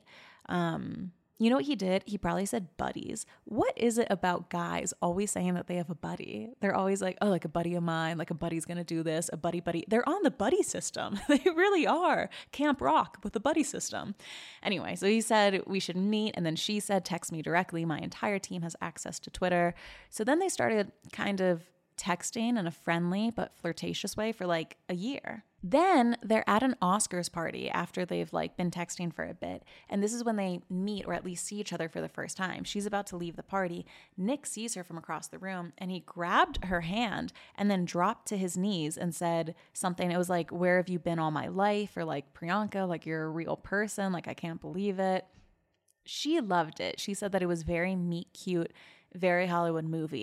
Um, you know what he did? He probably said buddies. What is it about guys always saying that they have a buddy? They're always like, oh, like a buddy of mine, like a buddy's going to do this, a buddy buddy. They're on the buddy system. They really are. Camp Rock with the buddy system. Anyway, so he said we should meet. And then she said, text me directly. My entire team has access to Twitter. So then they started kind of texting in a friendly but flirtatious way for like a year. Then they're at an Oscars party after they've like been texting for a bit. And this is when they meet or at least see each other for the first time. She's about to leave the party. Nick sees her from across the room and he grabbed her hand and then dropped to his knees and said something. It was like, where have you been all my life? Or like, Priyanka, like you're a real person. Like, I can't believe it. She loved it. She said that it was very meet cute, very Hollywood movie.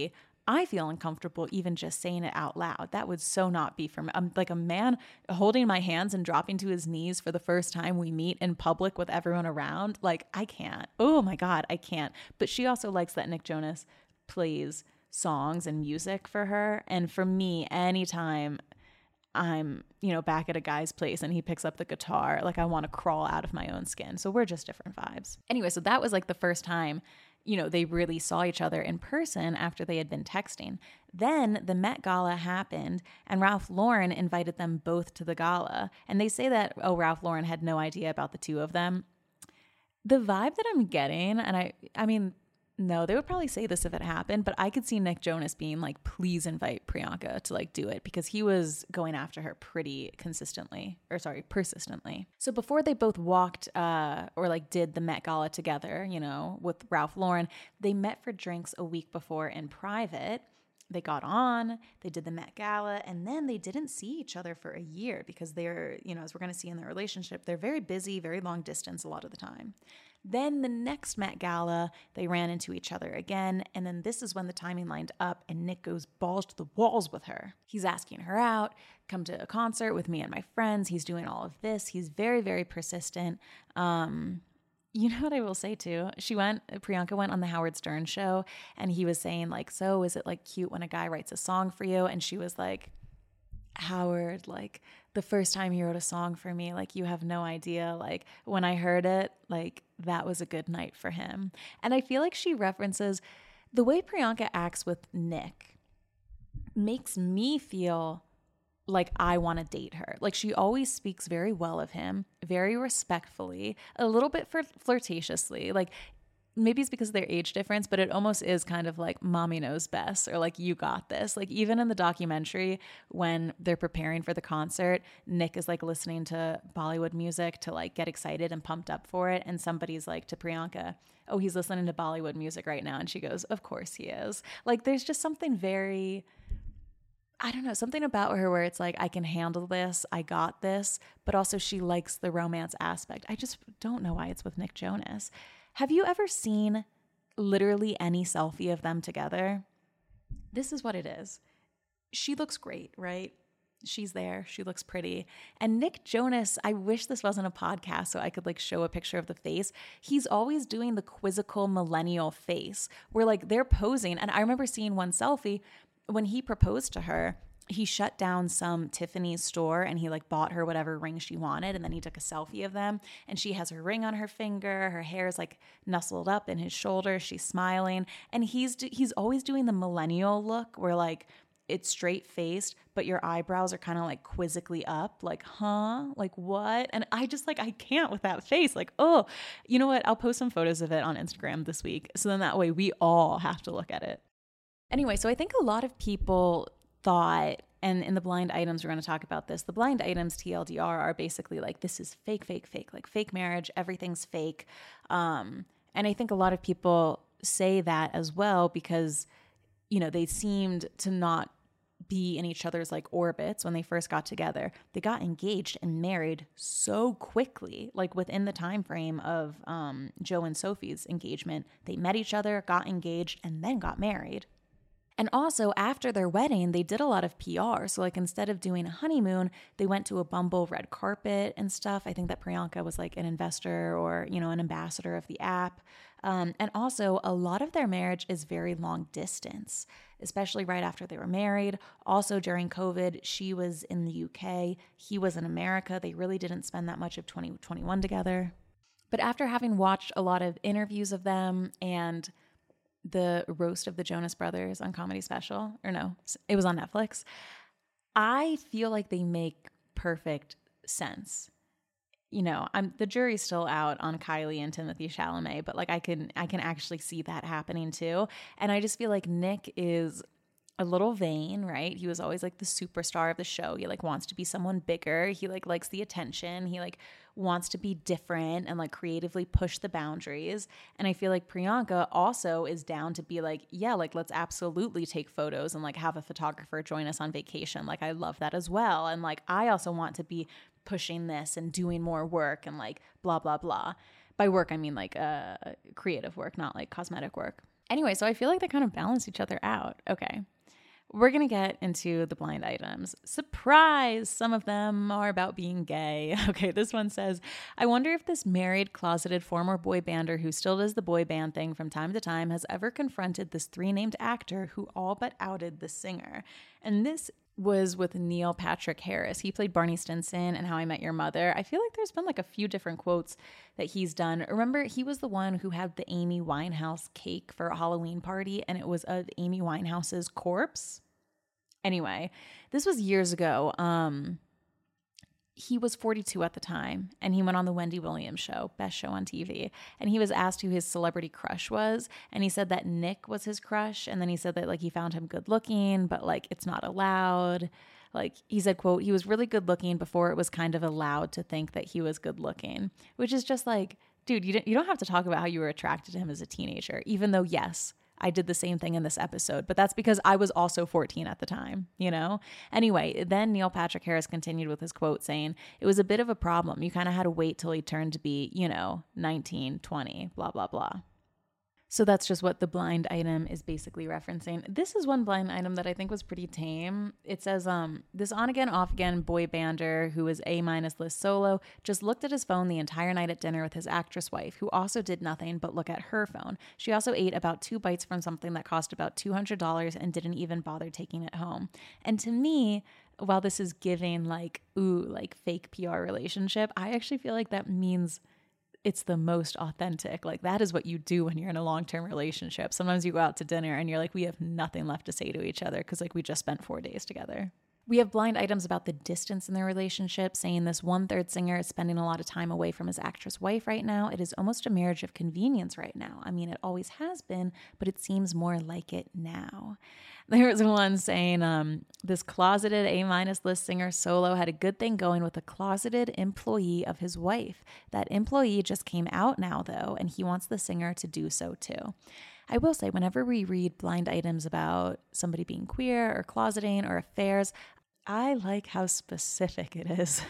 I feel uncomfortable even just saying it out loud. That would so not be for me. I'm like a man holding my hands and dropping to his knees for the first time we meet in public with everyone around. Like, I can't. Oh my God, I can't. But she also likes that Nick Jonas plays songs and music for her. And for me, anytime I'm, you know, back at a guy's place and he picks up the guitar, like I want to crawl out of my own skin. So we're just different vibes. Anyway, so that was like the first time, you know, they really saw each other in person after they had been texting. Then the Met Gala happened and Ralph Lauren invited them both to the gala. And they say that, oh, Ralph Lauren had no idea about the two of them. The vibe that I'm getting, and I, I mean, no, they would probably say this if it happened, but I could see Nick Jonas being like, please invite Priyanka to like do it, because he was going after her pretty consistently, or sorry, persistently. So before they both walked uh, or like did the Met Gala together, you know, with Ralph Lauren, they met for drinks a week before in private. They got on, they did the Met Gala, and then they didn't see each other for a year because they're, you know, as we're going to see in their relationship, they're very busy, very long distance a lot of the time. Then the next Met Gala, they ran into each other again, and then this is when the timing lined up and Nick goes balls to the walls with her. He's asking her out, come to a concert with me and my friends. He's doing all of this. He's very, very persistent. Um... You know what I will say too? She went, Priyanka went on the Howard Stern show and he was saying like, so is it like cute when a guy writes a song for you? And she was like, Howard, like the first time he wrote a song for me, like you have no idea. Like when I heard it, like that was a good night for him. And I feel like she references the way Priyanka acts with Nick makes me feel like I want to date her. Like she always speaks very well of him, very respectfully, a little bit flirtatiously. Like maybe it's because of their age difference, but it almost is kind of like mommy knows best, or like you got this. Like even in the documentary when they're preparing for the concert, Nick is like listening to Bollywood music to like get excited and pumped up for it. And somebody's like to Priyanka, oh, he's listening to Bollywood music right now. And she goes, of course he is. Like there's just something very, I don't know, something about her where it's like, I can handle this, I got this, but also she likes the romance aspect. I just don't know why it's with Nick Jonas. Have you ever seen literally any selfie of them together? This is what it is. She looks great, right? She's there. She looks pretty. And Nick Jonas, I wish this wasn't a podcast so I could like show a picture of the face. He's always doing the quizzical millennial face where like they're posing. And I remember seeing one selfie when he proposed to her. He shut down some Tiffany store and he like bought her whatever ring she wanted. And then he took a selfie of them and she has her ring on her finger. Her hair is like nestled up in his shoulder. She's smiling. And he's, he's always doing the millennial look where like it's straight faced, but your eyebrows are kind of like quizzically up. Like, huh? Like what? And I just like, I can't with that face. Like, oh, you know what? I'll post some photos of it on Instagram this week. So then that way we all have to look at it. Anyway, so I think a lot of people thought, and in the blind items, we're going to talk about this. The blind items, T L D R, are basically like, this is fake, fake, fake, like fake marriage. Everything's fake. Um, and I think a lot of people say that as well because, you know, they seemed to not be in each other's like orbits when they first got together. They got engaged and married so quickly, like within the time frame of um, Joe and Sophie's engagement. They met each other, got engaged, and then got married. And also after their wedding, they did a lot of P R. So like instead of doing a honeymoon, they went to a Bumble red carpet and stuff. I think that Priyanka was like an investor or, you know, an ambassador of the app. Um, and also a lot of their marriage is very long distance, especially right after they were married. Also during COVID, she was in the U K. He was in America. They really didn't spend that much of twenty twenty-one together. But after having watched a lot of interviews of them and the roast of the Jonas Brothers on Comedy Special, or no, it was on Netflix, I feel like they make perfect sense. You know, I'm the jury's still out on Kylie and Timothy Chalamet, but like I can I can actually see that happening too. And I just feel like Nick is a little vain, right? He was always like the superstar of the show. He like wants to be someone bigger. He like likes the attention. He like wants to be different and like creatively push the boundaries. And I feel like Priyanka also is down to be like, yeah, like let's absolutely take photos and like have a photographer join us on vacation. Like I love that as well. And like I also want to be pushing this and doing more work and like blah, blah, blah. By work, I mean like uh, creative work, not like cosmetic work. Anyway, so I feel like they kind of balance each other out. Okay. We're going to get into the blind items. Surprise! Some of them are about being gay. Okay, this one says, I wonder if this married, closeted former boy bander who still does the boy band thing from time to time has ever confronted this three-named actor who all but outed the singer. And this was with Neil Patrick Harris. He played Barney Stinson in How I Met Your Mother. I feel like there's been like a few different quotes that he's done. Remember, he was the one who had the Amy Winehouse cake for a Halloween party, and it was of Amy Winehouse's corpse. Anyway, this was years ago. Um, he was forty-two at the time, and he went on the Wendy Williams show, best show on T V. And he was asked who his celebrity crush was, and he said that Nick was his crush. And then he said that like he found him good looking, but like it's not allowed. Like he said, quote, he was really good looking before it was kind of allowed to think that he was good looking, which is just like, dude, you don't you don't have to talk about how you were attracted to him as a teenager, even though yes, I did the same thing in this episode, but that's because I was also fourteen at the time, you know? Anyway, then Neil Patrick Harris continued with his quote saying, it was a bit of a problem. You kind of had to wait till he turned to be, you know, nineteen, twenty, blah, blah, blah. So that's just what the blind item is basically referencing. This is one blind item that I think was pretty tame. It says, um, this on-again, off-again boy bander who is A-minus list solo just looked at his phone the entire night at dinner with his actress wife, who also did nothing but look at her phone. She also ate about two bites from something that cost about two hundred dollars and didn't even bother taking it home. And to me, while this is giving like, ooh, like fake P R relationship, I actually feel like that means it's the most authentic. Like that is what you do when you're in a long-term relationship. Sometimes you go out to dinner and you're like, we have nothing left to say to each other because like we just spent four days together. We have blind items about the distance in their relationship, saying this one-third singer is spending a lot of time away from his actress wife right now. It is almost a marriage of convenience right now. I mean, it always has been, but it seems more like it now. There was one saying, um, this closeted A-minus list singer solo had a good thing going with a closeted employee of his wife. That employee just came out now, though, and he wants the singer to do so too. I will say, whenever we read blind items about somebody being queer or closeting or affairs, I like how specific it is.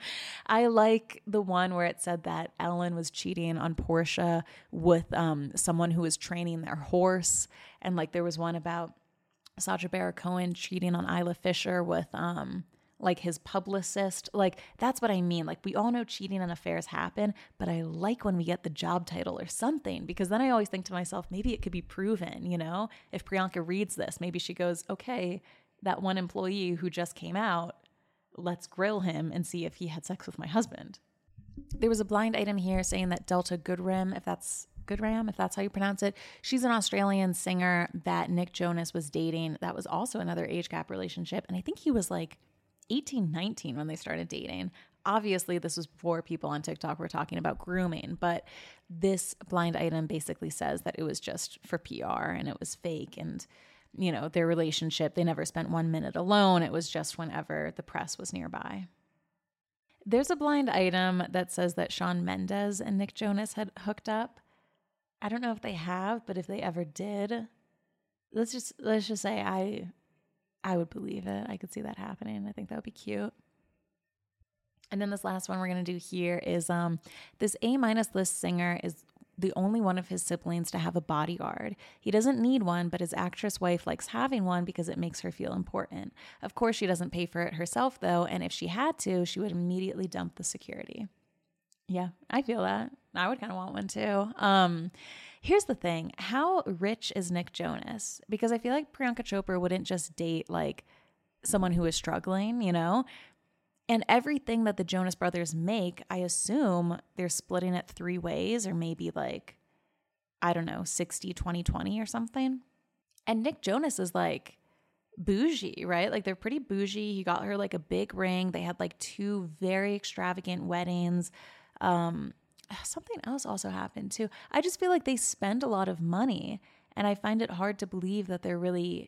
I like the one where it said that Ellen was cheating on Portia with um, someone who was training their horse. And like there was one about Sacha Baron Cohen cheating on Isla Fisher with um, like his publicist. Like that's what I mean. Like we all know cheating and affairs happen, but I like when we get the job title or something, because then I always think to myself, maybe it could be proven, you know, if Priyanka reads this, maybe she goes, okay, that one employee who just came out, let's grill him and see if he had sex with my husband. There was a blind item here saying that Delta Goodram, if that's Goodram, if that's how you pronounce it, she's an Australian singer that Nick Jonas was dating. That was also another age gap relationship. And I think he was like eighteen, nineteen when they started dating. Obviously, this was before people on TikTok were talking about grooming, but this blind item basically says that it was just for P R and it was fake. And you know, their relationship, they never spent one minute alone. It was just whenever the press was nearby. There's a blind item that says that Shawn Mendes and Nick Jonas had hooked up. I don't know if they have, but if they ever did, let's just let's just say I I would believe it. I could see that happening. I think that would be cute. And then this last one we're going to do here is um this A-minus list singer is the only one of his siblings to have a bodyguard. He doesn't need one, but his actress wife likes having one because it makes her feel important. Of course, she doesn't pay for it herself, though, and if she had to, she would immediately dump the security. Yeah, I feel that. I would kind of want one, too. Um, here's the thing. How rich is Nick Jonas? Because I feel like Priyanka Chopra wouldn't just date, like, someone who is struggling, you know? And everything that the Jonas Brothers make, I assume they're splitting it three ways, or maybe like, I don't know, sixty, twenty, twenty or something. And Nick Jonas is like bougie, right? Like they're pretty bougie. He got her like a big ring. They had like two very extravagant weddings. Um, something else also happened too. I just feel like they spend a lot of money, and I find it hard to believe that they're really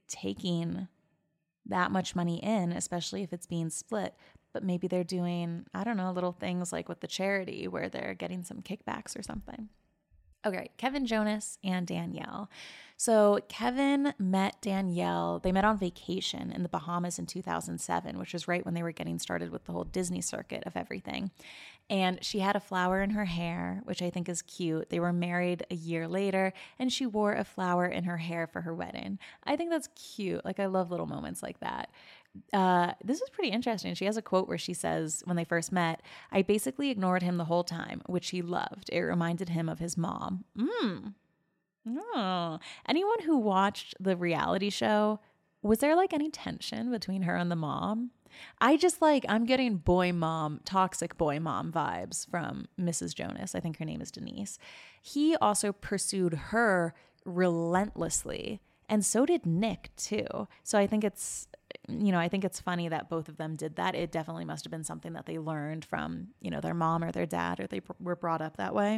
taking that much money in, especially if it's being split. But maybe they're doing, I don't know, little things like with the charity where they're getting some kickbacks or something. Okay, Kevin Jonas and Danielle. So Kevin met Danielle, they met on vacation in the Bahamas in two thousand seven, which was right when they were getting started with the whole Disney circuit of everything. And she had a flower in her hair, which I think is cute. They were married a year later, and she wore a flower in her hair for her wedding. I think that's cute. Like, I love little moments like that. Uh, this is pretty interesting. She has a quote where she says, when they first met, I basically ignored him the whole time, which he loved. It reminded him of his mom. Mm. Oh. Anyone who watched the reality show, was there like any tension between her and the mom? I just like, I'm getting boy mom, toxic boy mom vibes from Missus Jonas. I think her name is Denise. He also pursued her relentlessly, and so did Nick too. So I think it's, you know, I think it's funny that both of them did that. It definitely must have been something that they learned from, you know, their mom or their dad, or they pr- were brought up that way.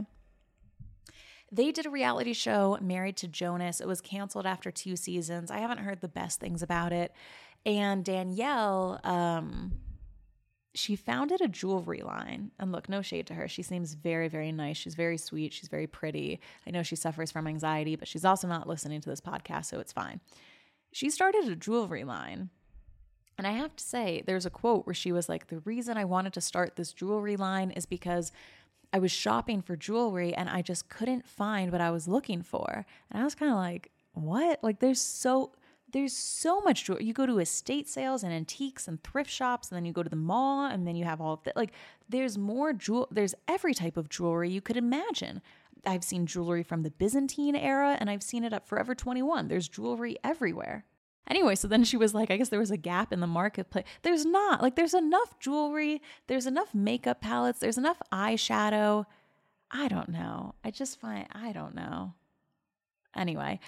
They did a reality show, Married to Jonas. It was canceled after two seasons. I haven't heard the best things about it. And Danielle, um, she founded a jewelry line. And look, no shade to her. She seems very, very nice. She's very sweet. She's very pretty. I know she suffers from anxiety, but she's also not listening to this podcast, so it's fine. She started a jewelry line. And I have to say, there's a quote where she was like, the reason I wanted to start this jewelry line is because I was shopping for jewelry and I just couldn't find what I was looking for. And I was kind of like, what? Like, there's so... There's so much jewelry. You go to estate sales and antiques and thrift shops, and then you go to the mall, and then you have all of that. Like, there's more jewel. There's every type of jewelry you could imagine. I've seen jewelry from the Byzantine era, and I've seen it at Forever twenty-one. There's jewelry everywhere. Anyway, so then she was like, I guess there was a gap in the marketplace. There's not. Like, there's enough jewelry. There's enough makeup palettes. There's enough eyeshadow. I don't know. I just find, I don't know. Anyway.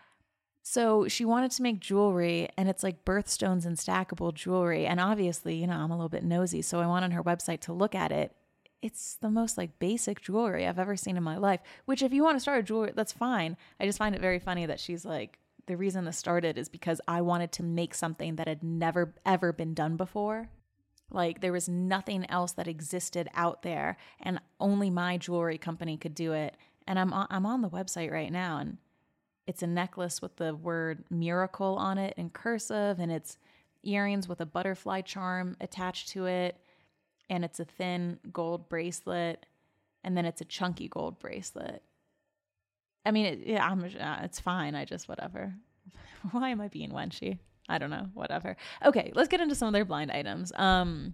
So she wanted to make jewelry, and it's like birthstones and stackable jewelry. And obviously, you know, I'm a little bit nosy, so I went on her website to look at it. It's the most like basic jewelry I've ever seen in my life, which if you want to start a jewelry, that's fine. I just find it very funny that she's like, the reason this started is because I wanted to make something that had never, ever been done before. Like, there was nothing else that existed out there, and only my jewelry company could do it. And I'm on, I'm on the website right now, and it's a necklace with the word miracle on it in cursive, and it's earrings with a butterfly charm attached to it, and it's a thin gold bracelet, and then it's a chunky gold bracelet. I mean, it, yeah, I'm, uh, it's fine. I just, whatever. Why am I being wenchy? I don't know. Whatever. Okay, let's get into some of their blind items. Um,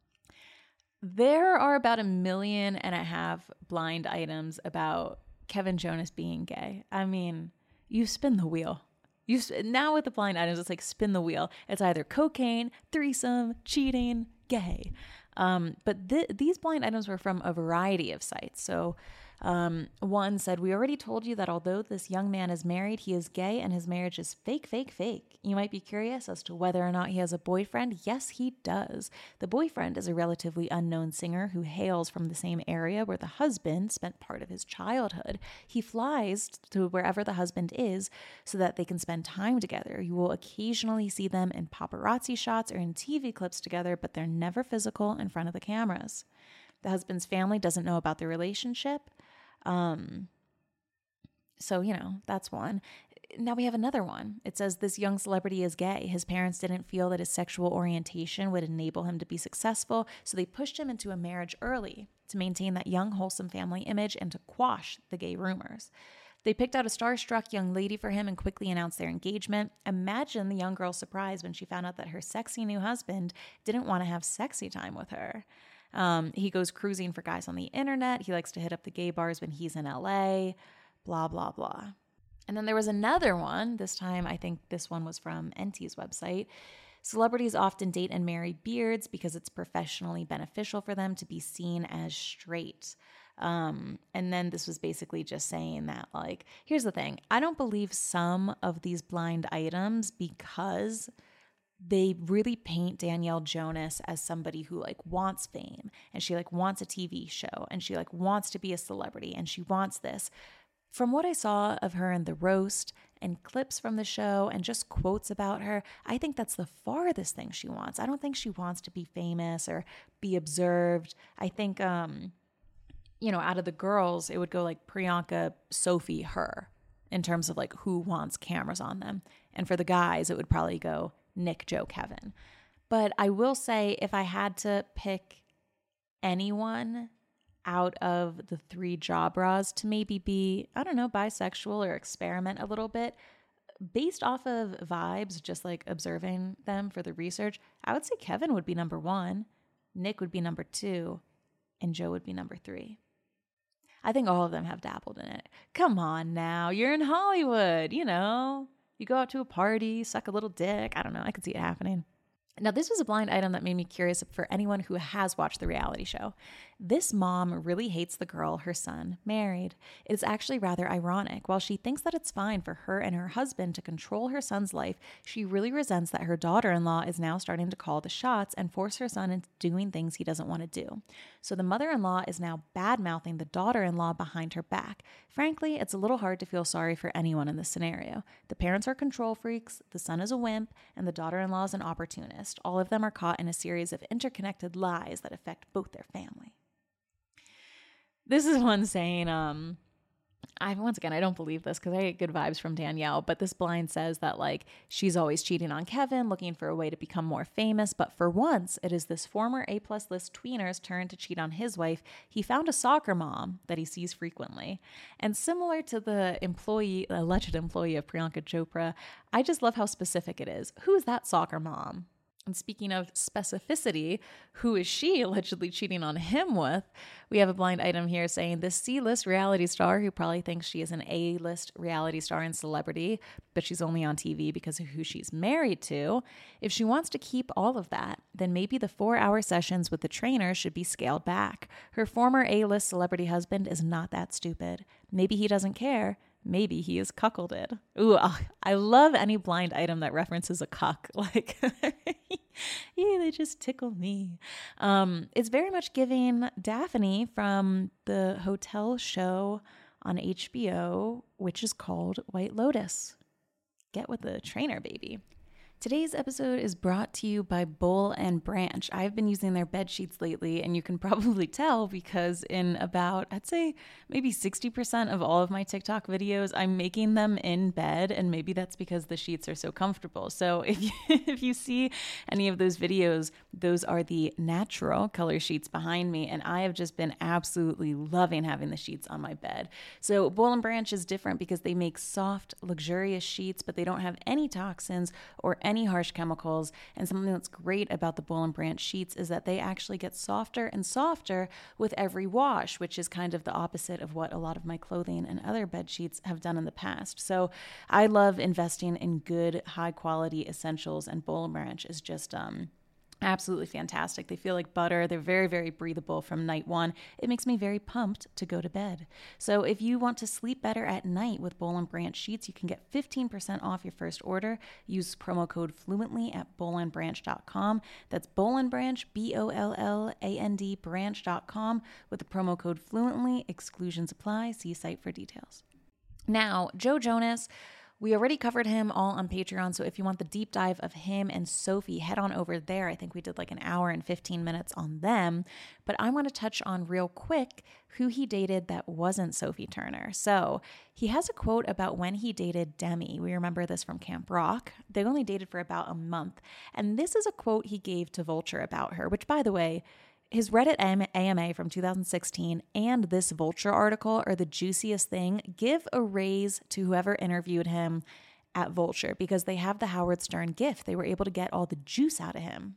there are about a million and a half blind items about Kevin Jonas being gay. I mean, you spin the wheel. You now with the blind items, it's like spin the wheel. It's either cocaine, threesome, cheating, gay. Um, but th- these blind items were from a variety of sites. So um, one said, we already told you that although this young man is married, he is gay and his marriage is fake, fake, fake. You might be curious as to whether or not he has a boyfriend. Yes, he does. The boyfriend is a relatively unknown singer who hails from the same area where the husband spent part of his childhood. He flies to wherever the husband is so that they can spend time together. You will occasionally see them in paparazzi shots or in T V clips together, but they're never physical in front of the cameras. The husband's family doesn't know about the relationship. Um, so, you know, that's one. Now we have another one. It says this young celebrity is gay. His parents didn't feel that his sexual orientation would enable him to be successful, so they pushed him into a marriage early to maintain that young, wholesome family image and to quash the gay rumors. They picked out a starstruck young lady for him and quickly announced their engagement. Imagine the young girl's surprise when she found out that her sexy new husband didn't want to have sexy time with her. Um, he goes cruising for guys on the internet. He likes to hit up the gay bars when he's in L A, blah, blah, blah. And then there was another one. This time, I think this one was from Enty's website. Celebrities often date and marry beards because it's professionally beneficial for them to be seen as straight. Um, and then this was basically just saying that, like, here's the thing. I don't believe some of these blind items because they really paint Danielle Jonas as somebody who like wants fame, and she like wants a T V show, and she like wants to be a celebrity, and she wants this. From what I saw of her in the roast and clips from the show and just quotes about her, I think that's the farthest thing she wants. I don't think she wants to be famous or be observed. I think, um, you know, out of the girls, it would go like Priyanka, Sophie, her, in terms of like who wants cameras on them. And for the guys, it would probably go Nick, Joe, Kevin. But I will say, if I had to pick anyone out of the three Jabras to maybe be, I don't know, bisexual or experiment a little bit. Based off of vibes, just like observing them for the research, I would say Kevin would be number one, Nick would be number two, and Joe would be number three. I think all of them have dabbled in it. Come on now, you're in Hollywood, you know. You go out to a party, suck a little dick. I don't know, I could see it happening. Now, this was a blind item that made me curious for anyone who has watched the reality show. This mom really hates the girl her son married. It is actually rather ironic. While she thinks that it's fine for her and her husband to control her son's life, she really resents that her daughter-in-law is now starting to call the shots and force her son into doing things he doesn't want to do. So the mother-in-law is now bad-mouthing the daughter-in-law behind her back. Frankly, it's a little hard to feel sorry for anyone in this scenario. The parents are control freaks, the son is a wimp, and the daughter-in-law is an opportunist. All of them are caught in a series of interconnected lies that affect both their family. This is one saying, um, I once again, I don't believe this because I get good vibes from Danielle, but this blind says that like she's always cheating on Kevin, looking for a way to become more famous. But for once, it is this former A-plus list tweener's turn to cheat on his wife. He found a soccer mom that he sees frequently. And similar to the employee, alleged employee of Priyanka Chopra, I just love how specific it is. Who is that soccer mom? And speaking of specificity, who is she allegedly cheating on him with? We have a blind item here saying this C-list reality star who probably thinks she is an A-list reality star and celebrity, but she's only on T V because of who she's married to. If she wants to keep all of that, then maybe the four-hour sessions with the trainer should be scaled back. Her former A-list celebrity husband is not that stupid. Maybe he doesn't care. Maybe he is cuckolded. Ooh, I love any blind item that references a cuck. Like, yeah, they just tickle me. Um, it's very much giving Daphne from the hotel show on H B O, which is called White Lotus. Get with the trainer, baby. Today's episode is brought to you by Boll and Branch. I've been using their bed sheets lately, and you can probably tell because in about, I'd say maybe sixty percent of all of my TikTok videos, I'm making them in bed, and maybe that's because the sheets are so comfortable. So if you, if you see any of those videos, those are the natural color sheets behind me, and I have just been absolutely loving having the sheets on my bed. So Boll and Branch is different because they make soft, luxurious sheets, but they don't have any toxins or any harsh chemicals. And something that's great about the Boll and Branch sheets is that they actually get softer and softer with every wash, which is kind of the opposite of what a lot of my clothing and other bed sheets have done in the past. So I love investing in good, high quality essentials, and Boll and Branch is just um absolutely fantastic. They feel like butter. They're very, very breathable from night one. It makes me very pumped to go to bed. So if you want to sleep better at night with Boll and Branch sheets, you can get fifteen percent off your first order. Use promo code FLUENTLY at boll and branch dot com. That's Boll and Branch, B O L L A N D, branch dot com with the promo code FLUENTLY. Exclusions apply. See site for details. Now, Joe Jonas, we already covered him all on Patreon, so if you want the deep dive of him and Sophie, head on over there. I think we did like an hour and fifteen minutes on them, but I want to touch on real quick who he dated that wasn't Sophie Turner. So he has a quote about when he dated Demi. We remember this from Camp Rock. They only dated for about a month, and this is a quote he gave to Vulture about her, which, by the way, his Reddit A M A from two thousand sixteen and this Vulture article are the juiciest thing. Give a raise to whoever interviewed him at Vulture because they have the Howard Stern gift. They were able to get all the juice out of him.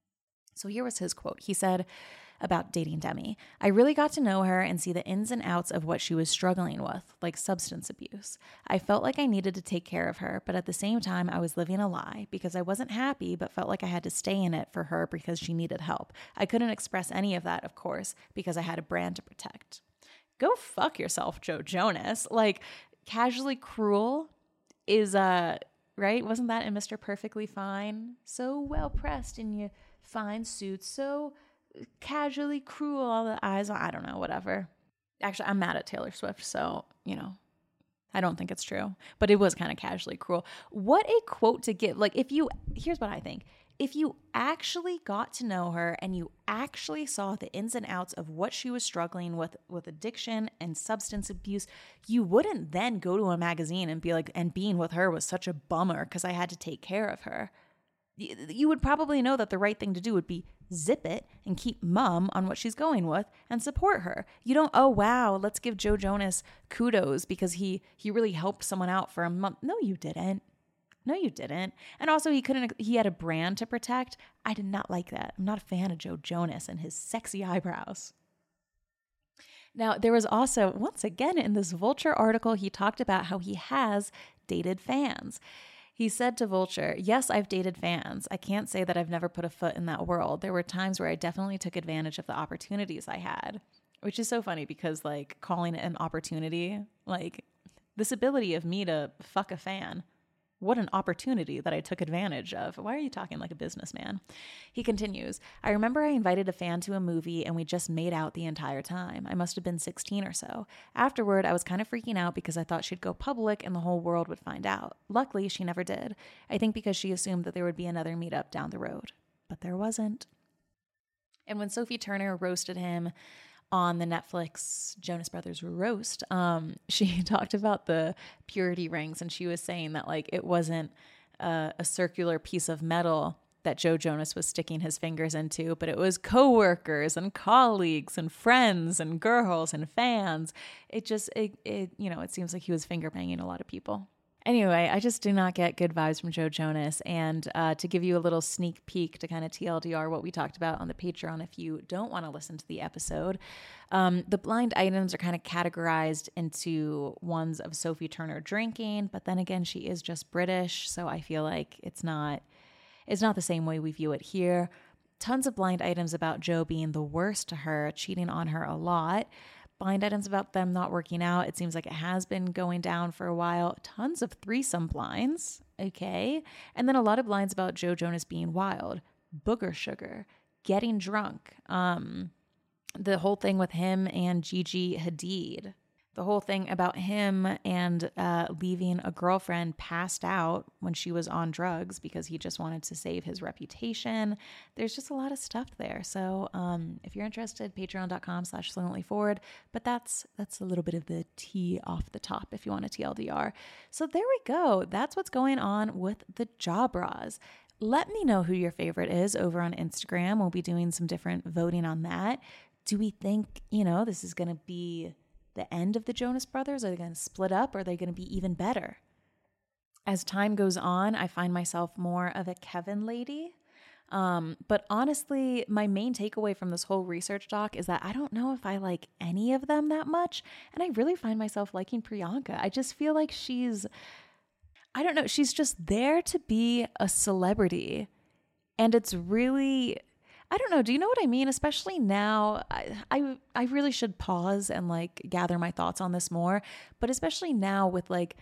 So here was his quote. He said about dating Demi, "I really got to know her and see the ins and outs of what she was struggling with, like substance abuse. I felt like I needed to take care of her, but at the same time, I was living a lie because I wasn't happy, but felt like I had to stay in it for her because she needed help. I couldn't express any of that, of course, because I had a brand to protect." Go fuck yourself, Joe Jonas. Like, casually cruel is, uh, right? Wasn't that in Mister Perfectly Fine? So well pressed in your fine suit, so casually cruel, all the eyes on, I don't know, whatever. Actually, I'm mad at Taylor Swift, so, you know, I don't think it's true, but it was kind of casually cruel. What a quote to give. Like, if you, here's what I think. If you actually got to know her and you actually saw the ins and outs of what she was struggling with, with addiction and substance abuse, you wouldn't then go to a magazine and be like, and being with her was such a bummer because I had to take care of her. you would probably know that the right thing to do would be zip it and keep mum on what she's going with and support her. You don't, oh, wow, let's give Joe Jonas kudos because he he really helped someone out for a month. No, you didn't. No, you didn't. And also he couldn't, he had a brand to protect. I did not like that. I'm not a fan of Joe Jonas and his sexy eyebrows. Now, there was also, once again, in this Vulture article, he talked about how he has dated fans. He said to Vulture, yes, I've dated fans. I can't say that I've never put a foot in that world. There were times where I definitely took advantage of the opportunities I had, which is so funny because like calling it an opportunity, like this ability of me to fuck a fan, what an opportunity that I took advantage of. Why are you talking like a businessman? He continues, I remember I invited a fan to a movie and we just made out the entire time. I must have been sixteen or so. Afterward, I was kind of freaking out because I thought she'd go public and the whole world would find out. Luckily, she never did. I think because she assumed that there would be another meetup down the road. But there wasn't. And when Sophie Turner roasted him on the Netflix Jonas Brothers roast, um, she talked about the purity rings, and she was saying that like it wasn't uh, a circular piece of metal that Joe Jonas was sticking his fingers into, but it was coworkers and colleagues and friends and girls and fans. It just, it, it you know, it seems like he was finger banging a lot of people. Anyway, I just do not get good vibes from Joe Jonas. And uh, to give you a little sneak peek to kind of T L D R what we talked about on the Patreon, if you don't want to listen to the episode, um, the blind items are kind of categorized into ones of Sophie Turner drinking. But then again, she is just British. So I feel like it's not, it's not the same way we view it here. Tons of blind items about Joe being the worst to her, cheating on her a lot. Blind items about them not working out. It seems like it has been going down for a while. Tons of threesome blinds. Okay. And then a lot of blinds about Joe Jonas being wild, booger sugar, getting drunk. Um, the whole thing with him and Gigi Hadid. The whole thing about him and uh, leaving a girlfriend passed out when she was on drugs because he just wanted to save his reputation. There's just a lot of stuff there. So um, if you're interested, patreon.com slash fluently forward. But that's that's a little bit of the tea off the top if you want a T L D R. So there we go. That's what's going on with the jaw bras. Let me know who your favorite is over on Instagram. We'll be doing some different voting on that. Do we think, you know, this is going to be the end of the Jonas Brothers? Are they going to split up? Or are they going to be even better? As time goes on, I find myself more of a Kevin lady. Um, but honestly, my main takeaway from this whole research doc is that I don't know if I like any of them that much. And I really find myself liking Priyanka. I just feel like she's, I don't know, she's just there to be a celebrity. And it's really, I don't know. Do you know what I mean? Especially now, I, I I really should pause and like gather my thoughts on this more. But especially now with like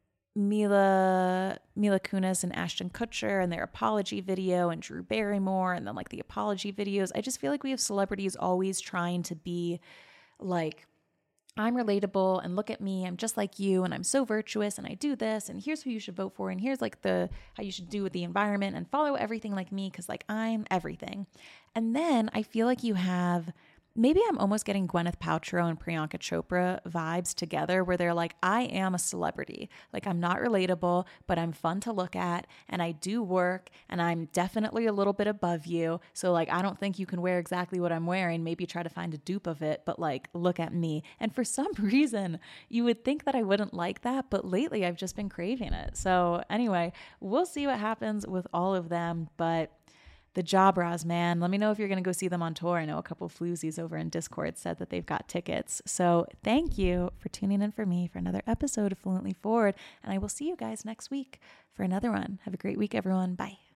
Mila Mila Kunis and Ashton Kutcher and their apology video and Drew Barrymore and then like the apology videos, I just feel like we have celebrities always trying to be like, I'm relatable and look at me, I'm just like you and I'm so virtuous and I do this and here's who you should vote for and here's like the how you should do with the environment and follow everything like me because like I'm everything. And then I feel like you have, maybe I'm almost getting Gwyneth Paltrow and Priyanka Chopra vibes together where they're like, I am a celebrity. Like I'm not relatable, but I'm fun to look at and I do work and I'm definitely a little bit above you. So like, I don't think you can wear exactly what I'm wearing. Maybe try to find a dupe of it, but like, look at me. And for some reason, you would think that I wouldn't like that, but lately I've just been craving it. So anyway, we'll see what happens with all of them, but the jaw bras, man. Let me know if you're going to go see them on tour. I know a couple of floozies over in Discord said that they've got tickets. So thank you for tuning in for me for another episode of Fluently Forward. And I will see you guys next week for another one. Have a great week, everyone. Bye.